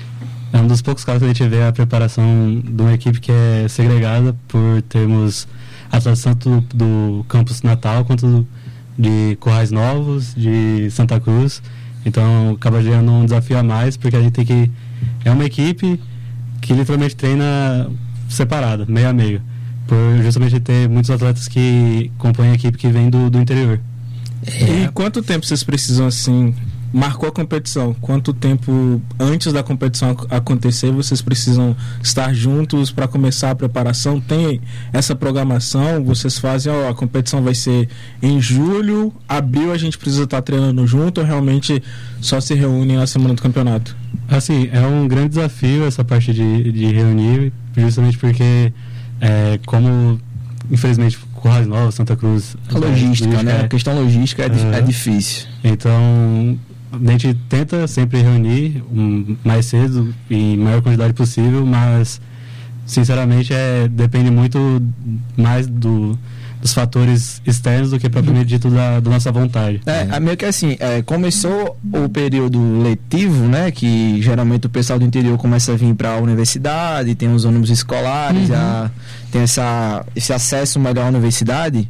é um dos poucos casos que a gente vê a preparação de uma equipe que é segregada por termos atletas tanto do, do campus Natal quanto de Currais Novos, de Santa Cruz. Então acaba gerando um desafio a mais, porque a gente tem que... É uma equipe que literalmente treina separada, meio a meio, por justamente ter muitos atletas que compõem a equipe que vem do, do interior. É. E quanto tempo vocês precisam, assim, marcou a competição, quanto tempo antes da competição acontecer vocês precisam estar juntos para começar a preparação? Tem essa programação? Vocês fazem, ó, a competição vai ser em julho, abril a gente precisa estar treinando junto, ou realmente só se reúnem na semana do campeonato? Assim, é um grande desafio essa parte de, de reunir, justamente porque é, como infelizmente Currais Novos, Santa Cruz, a logística, logística né? É, a questão logística é, é, é difícil. Então a gente tenta sempre reunir um, mais cedo e em maior quantidade possível, mas sinceramente é, depende muito mais do, dos fatores externos do que propriamente dito da, da nossa vontade. É, é meio que assim, é, começou o período letivo, né, que geralmente o pessoal do interior começa a vir para a universidade, tem os ônibus escolares, uhum. já tem essa, esse acesso melhor à universidade,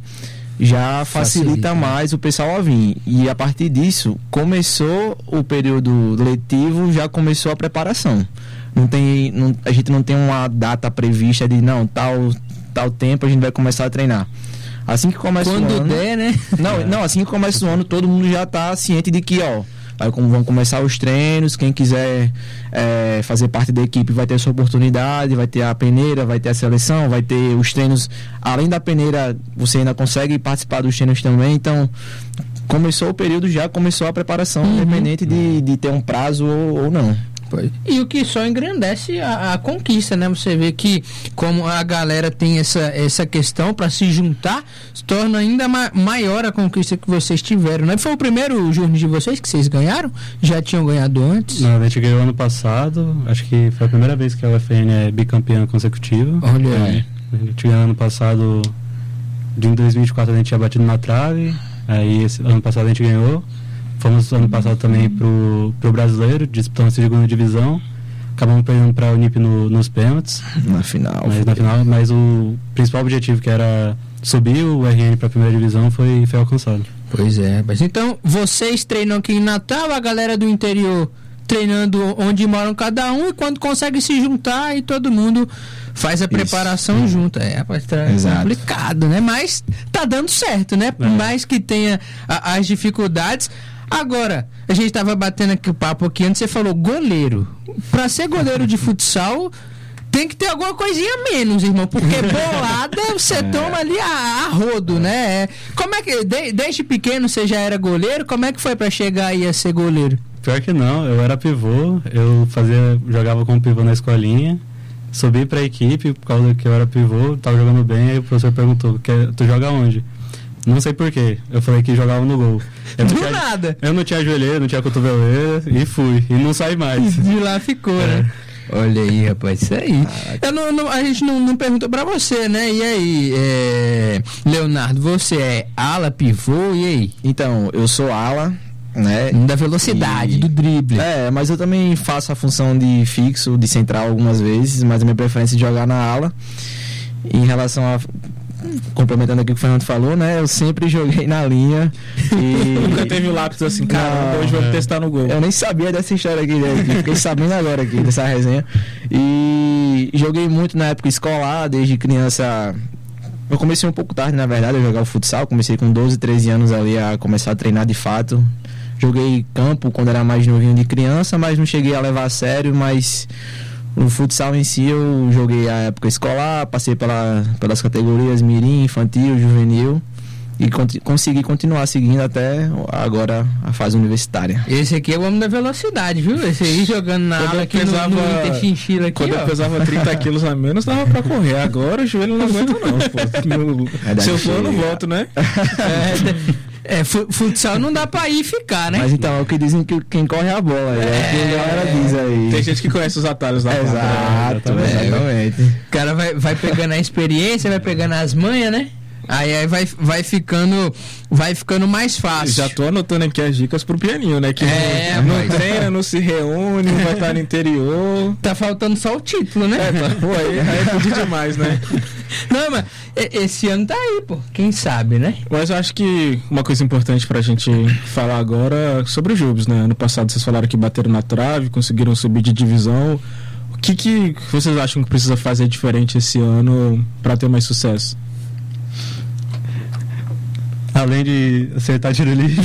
já facilita, facilita mais o pessoal a vir. E a partir disso, começou o período letivo, já começou a preparação. Não tem, não, a gente não tem uma data prevista de não, tal, tal tempo a gente vai começar a treinar. Assim que começa Quando o ano... Quando der, né? Não, é. não, assim que começa o ano, todo mundo já está ciente de que, ó, vai, vão começar os treinos, quem quiser é, fazer parte da equipe vai ter essa oportunidade, vai ter a peneira, vai ter a seleção, vai ter os treinos, além da peneira, você ainda consegue participar dos treinos também, então começou o período, já começou a preparação, uhum. independente de, de ter um prazo ou, ou não. E o que só engrandece a, a conquista, né? Você vê que como a galera tem essa, essa questão para se juntar, se torna ainda ma- maior a conquista que vocês tiveram, né? Foi o primeiro Júnior de vocês que vocês ganharam? Já tinham ganhado antes? Não, a gente ganhou ano passado, acho que foi a primeira vez que a U F R N é bicampeã consecutiva. Olha aí. É, a gente ganhou ano passado, de dois mil e vinte e quatro a gente tinha batido na trave, aí esse ano passado a gente ganhou. Fomos ano passado também pro, pro Brasileiro, disputando a segunda divisão. Acabamos perdendo para a Unip no, nos pênaltis. Na final. Mas, na final. Mas o principal objetivo, que era subir o R N para a primeira divisão, foi, foi alcançado. Pois é. Mas então, vocês treinam aqui em Natal, a galera do interior treinando onde moram cada um, e quando consegue se juntar, e todo mundo faz a Isso. preparação hum. junto. É, rapaz, tá complicado, né? Mas tá dando certo, né? Por é. mais que tenha a, as dificuldades. Agora, a gente estava batendo aqui o papo aqui antes, você falou goleiro. Para ser goleiro de futsal, tem que ter alguma coisinha a menos, irmão, porque bolada você é. toma ali a, a rodo, né? Como é que, de, desde pequeno você já era goleiro? Como é que foi para chegar aí a ser goleiro? Pior que não, eu era pivô, eu fazia, jogava como pivô na escolinha, subi para a equipe por causa que eu era pivô, tava jogando bem, aí o professor perguntou, tu joga onde? Não sei porquê. Eu falei que jogava no gol. Eu Do tinha, nada. Eu não tinha joelheira, não tinha cotoveleira e fui. E não saí mais. De lá ficou, é. né? Olha aí, rapaz, isso aí. Eu não, não, a gente não, não perguntou pra você, né? E aí, é... Leonardo, você é ala, pivô, e aí? Então, eu sou ala, né? Da velocidade, e... do drible. É, mas eu também faço a função de fixo, de central algumas vezes, mas a minha preferência é jogar na ala. Em relação a complementando aqui o que o Fernando falou, né? Eu sempre joguei na linha. E... Nunca teve o lápis assim, cara, hoje vamos é. testar no gol. Eu nem sabia dessa história aqui, né? Fiquei sabendo agora aqui, dessa resenha. E joguei muito na época escolar, desde criança. Eu comecei um pouco tarde, na verdade, a jogar o futsal. Comecei com doze, treze anos ali a começar a treinar de fato. Joguei campo quando era mais novinho de criança, mas não cheguei a levar a sério, mas o futsal em si eu joguei a época escolar, passei pela, pelas categorias mirim, infantil, juvenil e cont- consegui continuar seguindo até agora a fase universitária. Esse aqui é o homem da velocidade, viu? Esse aí jogando na aula aqui pesava, no, no Inter Chinchila aqui, quando ó. eu pesava trinta quilos a menos, dava pra correr. Agora o joelho não aguenta não, pô. No, se eu for, eu não volto, né? É, é, futsal não dá pra ir e ficar, né? Mas então, é o que dizem que quem corre é a bola, é, é o que a galera diz aí. Tem gente que conhece os atalhos da Exato, né? exatamente. O cara vai, vai pegando a experiência, vai pegando as manhas, né? Aí, aí vai, vai, ficando, vai ficando mais fácil. Já tô anotando aqui as dicas pro pianinho, né? Que é, não, não treina, não se reúne, não vai estar no interior. Tá faltando só o título, né? É, tá, pô, aí, aí é pedir demais, né? Não, mas esse ano tá aí, pô. Quem sabe, né? Mas eu acho que uma coisa importante pra gente falar agora é sobre os Jubes, né? Ano passado vocês falaram que bateram na trave, conseguiram subir de divisão. O que, que vocês acham que precisa fazer diferente esse ano pra ter mais sucesso? Além de acertar tiro livre.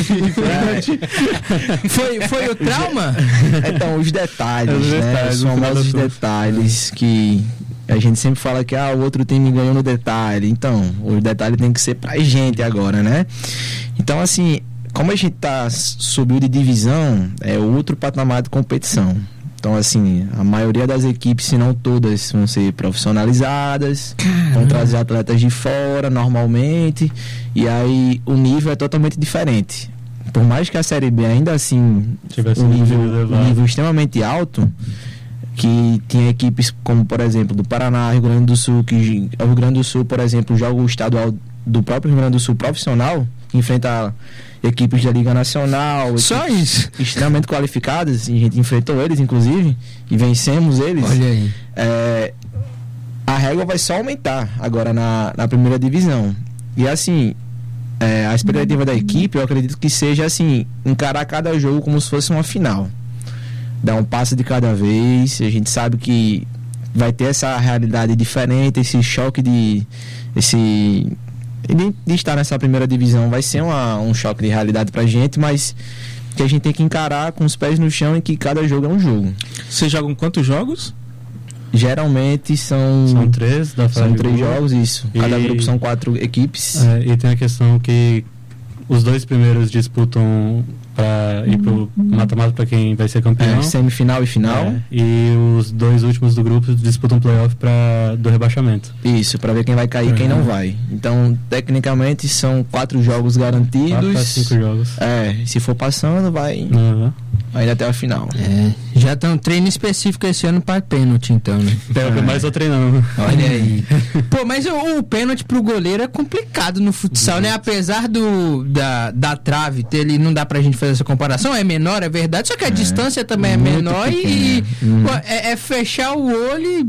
foi, foi o trauma? Então, os detalhes, os né? detalhes, Os famosos detalhes que a gente sempre fala que ah, o outro time ganhou no detalhe. Então, o detalhe tem que ser pra gente agora, né? Então, assim, como a gente tá subiu de divisão, é outro patamar de competição. Então, assim, a maioria das equipes, se não todas, vão ser profissionalizadas, Caramba. vão trazer atletas de fora, normalmente, e aí o nível é totalmente diferente. Por mais que a Série B ainda assim, tivesse um nível, um nível extremamente alto, que tinha equipes como, por exemplo, do Paraná, Rio Grande do Sul, que o Rio Grande do Sul, por exemplo, joga o estadual do próprio Rio Grande do Sul profissional, que enfrenta equipes da Liga Nacional, só isso, extremamente qualificadas, e a gente enfrentou eles, inclusive, e vencemos eles. Olha aí. É, a régua vai só aumentar agora na, na primeira divisão. E assim, é, a expectativa da equipe, eu acredito que seja assim, encarar cada jogo como se fosse uma final. Dar um passo de cada vez. A gente sabe que vai ter essa realidade diferente, esse choque de... esse de, de estar nessa primeira divisão vai ser uma, um choque de realidade pra gente, mas que a gente tem que encarar com os pés no chão e que cada jogo é um jogo. Vocês jogam quantos jogos? Geralmente são são três da são três jogos, isso. Cada e, grupo são quatro equipes. É, e tem a questão que os dois primeiros disputam para ir pro mata-mata para quem vai ser campeão. É, semifinal e final. É, e os dois últimos do grupo disputam playoff para do rebaixamento. Isso, para ver quem vai cair e é. quem não vai. Então, tecnicamente são quatro jogos garantidos. Quatro a cinco jogos. É, se for passando, vai uhum. ainda até a final. É, já tem um treino específico esse ano para pênalti, então, né? É, mas eu treinando. Olha aí. Pô, mas o, o pênalti pro goleiro é complicado no futsal, uhum. né? Apesar do da, da trave ter ali, não dá pra gente fazer essa comparação, é menor, é verdade, só que a é, distância também é menor e, e hum. pô, é, é fechar o olho e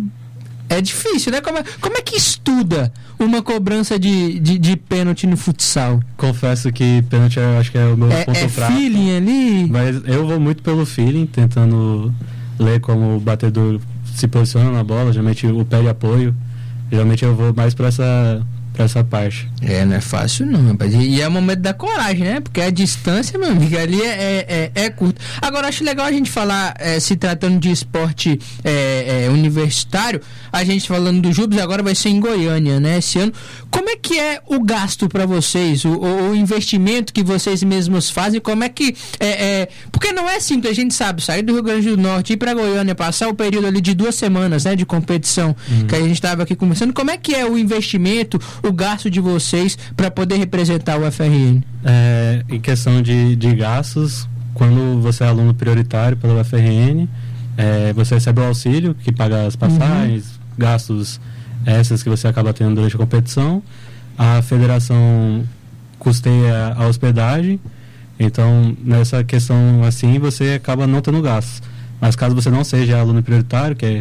é difícil, né? Como é, como é que estuda uma cobrança de, de, de pênalti no futsal? Confesso que pênalti eu acho que é o meu é, ponto é fraco. É feeling ali? Mas eu vou muito pelo feeling, tentando ler como o batedor se posiciona na bola, geralmente o pé de apoio, geralmente eu vou mais pra essa... essa parte. É, não é fácil não, rapaz. E é o momento da coragem, né? Porque a distância, meu amigo, ali é, é, é curta. Agora, acho legal a gente falar, é, se tratando de esporte é, é, universitário, a gente falando do Jubes, agora vai ser em Goiânia, né? Esse ano. Como é que é o gasto para vocês? O, o, o investimento que vocês mesmos fazem? Como é que... É, é, porque não é simples, a gente sabe, sair do Rio Grande do Norte, ir para Goiânia, passar o período ali de duas semanas, né? De competição, hum. que a gente estava aqui conversando. Como é que é o investimento, o gasto de vocês para poder representar o F R N? É, em questão de, de gastos, quando você é aluno prioritário pelo F R N, é, você recebe o auxílio que paga as passagens, uhum. gastos extras que você acaba tendo durante a competição. A federação custeia a hospedagem, então nessa questão assim você acaba não tendo gastos. Mas caso você não seja aluno prioritário, que é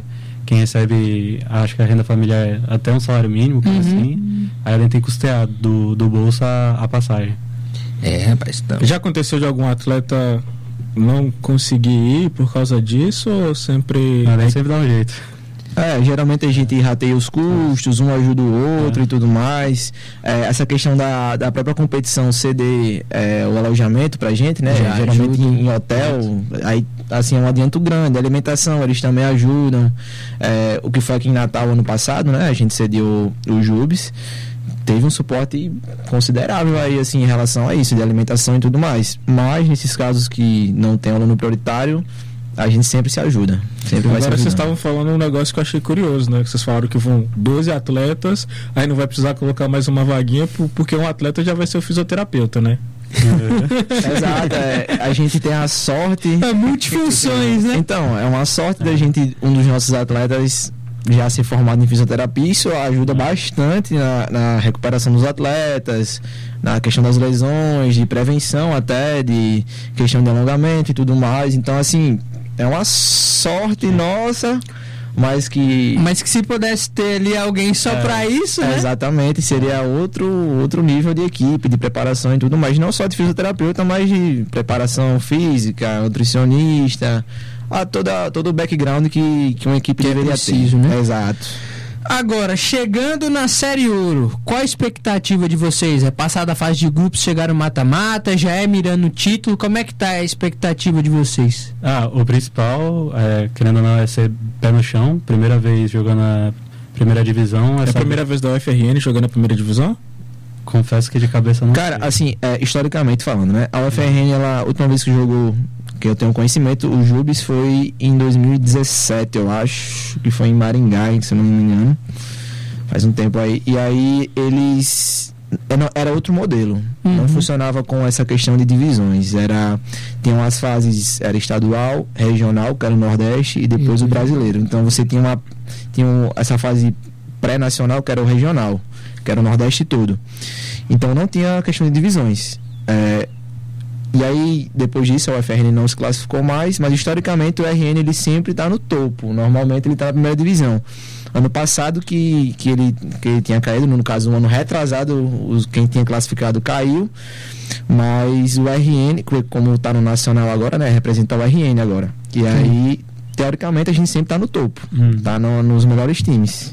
quem recebe, acho que a renda familiar é até um salário mínimo, coisa Uhum. assim, aí ela tem que custear do, do bolso a, a passagem. É, rapaz, então. Já aconteceu de algum atleta não conseguir ir por causa disso ou sempre... Não, nem sempre dá um jeito. É, geralmente a gente rateia os custos, um ajuda o outro é. e tudo mais. É, essa questão da, da própria competição ceder é, o alojamento pra gente, né? Já geralmente em, em hotel, aí assim é um adianto grande. A alimentação, eles também ajudam. É, o que foi aqui em Natal ano passado, né? A gente cedeu o Jubes. Teve um suporte considerável aí, assim, em relação a isso, de alimentação e tudo mais. Mas nesses casos que não tem aluno prioritário, a gente sempre se ajuda. Sempre vai Agora se vocês estavam falando um negócio que eu achei curioso, né? Que vocês falaram que vão doze atletas, aí não vai precisar colocar mais uma vaguinha, porque um atleta já vai ser o fisioterapeuta, né? É. Exato, é, a gente tem a sorte. É multifunções, né? Então, é uma sorte da gente, um dos nossos atletas já ser formado em fisioterapia. Isso ajuda bastante na, na recuperação dos atletas, na questão das lesões, de prevenção até, de questão de alongamento e tudo mais. Então, assim, é uma sorte nossa, mas que... Mas que se pudesse ter ali alguém só é, pra isso, né? Exatamente, seria outro, outro nível de equipe, de preparação e tudo mais. Não só de fisioterapeuta, mas de preparação física, nutricionista, a toda, todo o background que, que uma equipe que deveria é preciso, ter. Né? Exato. Agora, chegando na Série Ouro, qual a expectativa de vocês? É passar da fase de grupos, chegar no mata-mata, já é mirando o título? Como é que tá a expectativa de vocês? Ah, o principal, é, querendo ou não, é ser pé no chão. Primeira vez jogando a primeira divisão. É a primeira vez da U F R N jogando a primeira divisão? Confesso que de cabeça não Cara, sei. assim, é, historicamente falando, né? A U F R N, ela, a última vez que jogou, que eu tenho conhecimento, o Jubes foi em dois mil e dezessete, eu acho, que foi em Maringá, se não me engano, faz um tempo aí, e aí eles, era outro modelo, uhum. não funcionava com essa questão de divisões, era, tinham as fases, era estadual, regional, que era o Nordeste, e depois uhum. o brasileiro, então você tinha uma, tinha essa fase pré-nacional, que era o regional, que era o Nordeste todo, então não tinha questão de divisões, é, e aí, depois disso, a U F R N não se classificou mais, mas historicamente o R N ele sempre está no topo. Normalmente ele está na primeira divisão. Ano passado que, que, ele, que ele tinha caído, no caso, um ano retrasado, os, quem tinha classificado caiu, mas o R N, como está no Nacional agora, né, representa o R N agora. E aí, teoricamente, a gente sempre está no topo, está hum. no, nos melhores times.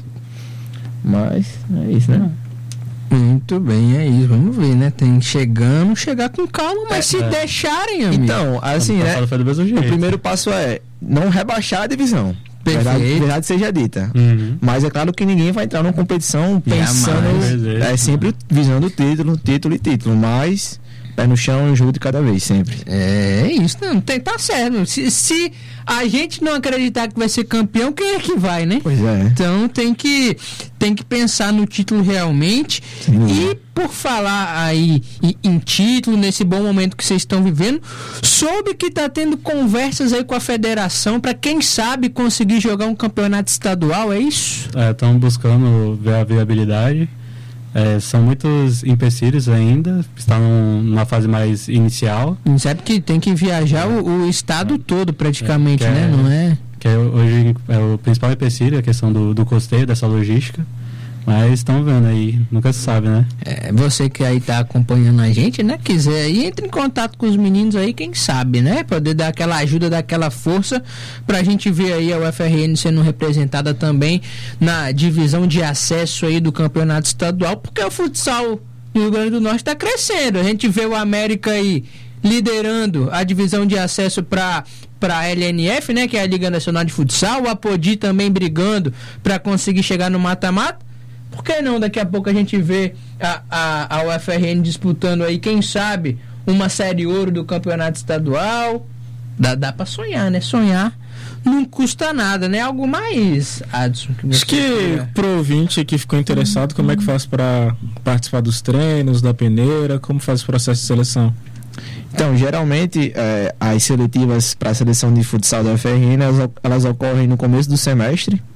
Mas é isso, né? Hum. Muito bem, é isso, vamos ver, né? Tem chegando, chegar com calma, mas é, se é. deixarem, amigo. Então, assim, né? O primeiro passo é não rebaixar a divisão. Verdade, verdade seja dita. Uhum. Mas é claro que ninguém vai entrar numa competição pensando, é sempre visando o título, título e título, mas pé no chão e um jogo de cada vez, sempre. É isso, não, tem, tá certo. Se, se a gente não acreditar que vai ser campeão, quem é que vai, né? Pois é. Então tem que, tem que pensar no título realmente. Sim. E por falar aí em, em título, nesse bom momento que vocês estão vivendo, soube que tá tendo conversas aí com a federação para quem sabe conseguir jogar um campeonato estadual, é isso? Estão é, buscando ver a viabilidade. É, são muitos empecilhos ainda, está num, numa fase mais inicial. Sabe que tem que viajar o, o estado todo praticamente, é, né? É, não é? Que é, hoje é o principal empecilho, a questão do, do custeio, dessa logística. Mas estão vendo aí, nunca se sabe, né? É, você que aí tá acompanhando a gente, né? Quiser aí, entre em contato com os meninos aí, quem sabe, né? Poder dar aquela ajuda, dar aquela força pra gente ver aí a U F R N sendo representada também na divisão de acesso aí do campeonato estadual, porque o futsal no Rio Grande do Norte tá crescendo. A gente vê o América aí liderando a divisão de acesso para para a L N F, né? Que é a Liga Nacional de Futsal, o Apodi também brigando para conseguir chegar no mata-mata. Por que não daqui a pouco a gente vê a, a, a U F R N disputando aí, quem sabe, uma série ouro do campeonato estadual? Dá, dá pra sonhar, né? Sonhar não custa nada, né? Algo mais, Adson. Que Acho que quer. Pro ouvinte que ficou interessado, como é que faz para participar dos treinos, da peneira? Como faz o processo de seleção? Então, geralmente, é, as seletivas para a seleção de futsal da U F R N, elas, elas ocorrem no começo do semestre,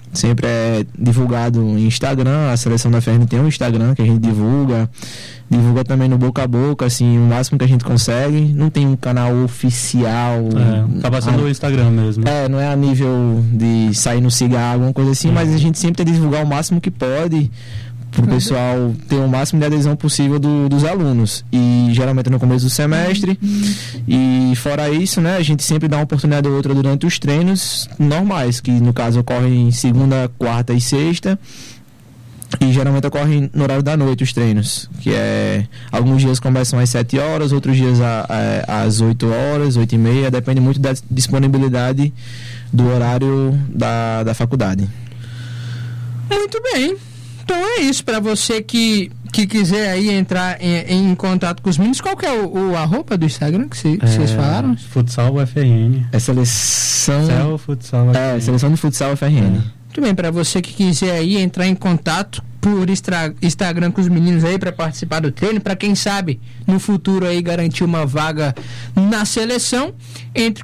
sempre é divulgado em Instagram. A seleção da F R N tem um Instagram que a gente divulga, divulga também no boca a boca, assim, o máximo que a gente consegue. Não tem um canal oficial. É, tá passando a, no Instagram mesmo. É, não é a nível de sair no cigarro, alguma coisa assim, uhum. mas a gente sempre tenta divulgar o máximo que pode, para o pessoal ter o máximo de adesão possível do, dos alunos, e geralmente no começo do semestre. E fora isso, né, a gente sempre dá uma oportunidade ou outra durante os treinos normais, que no caso ocorrem segunda, quarta e sexta, e geralmente ocorrem no horário da noite os treinos, que é, alguns dias começam às sete horas, outros dias a, a, às oito horas, oito e meia, depende muito da disponibilidade do horário da, da faculdade. Muito bem. Então é isso, para você que, que quiser aí entrar em, em contato com os meninos, qual que é o, o arroba do Instagram que cê, é, vocês falaram? Futsal U F R N. É seleção... Cel, futsal U F R N. É, seleção de futsal U F R N. É. Muito bem, para você que quiser aí entrar em contato por extra, Instagram com os meninos aí para participar do treino, para quem sabe no futuro aí garantir uma vaga na seleção, entre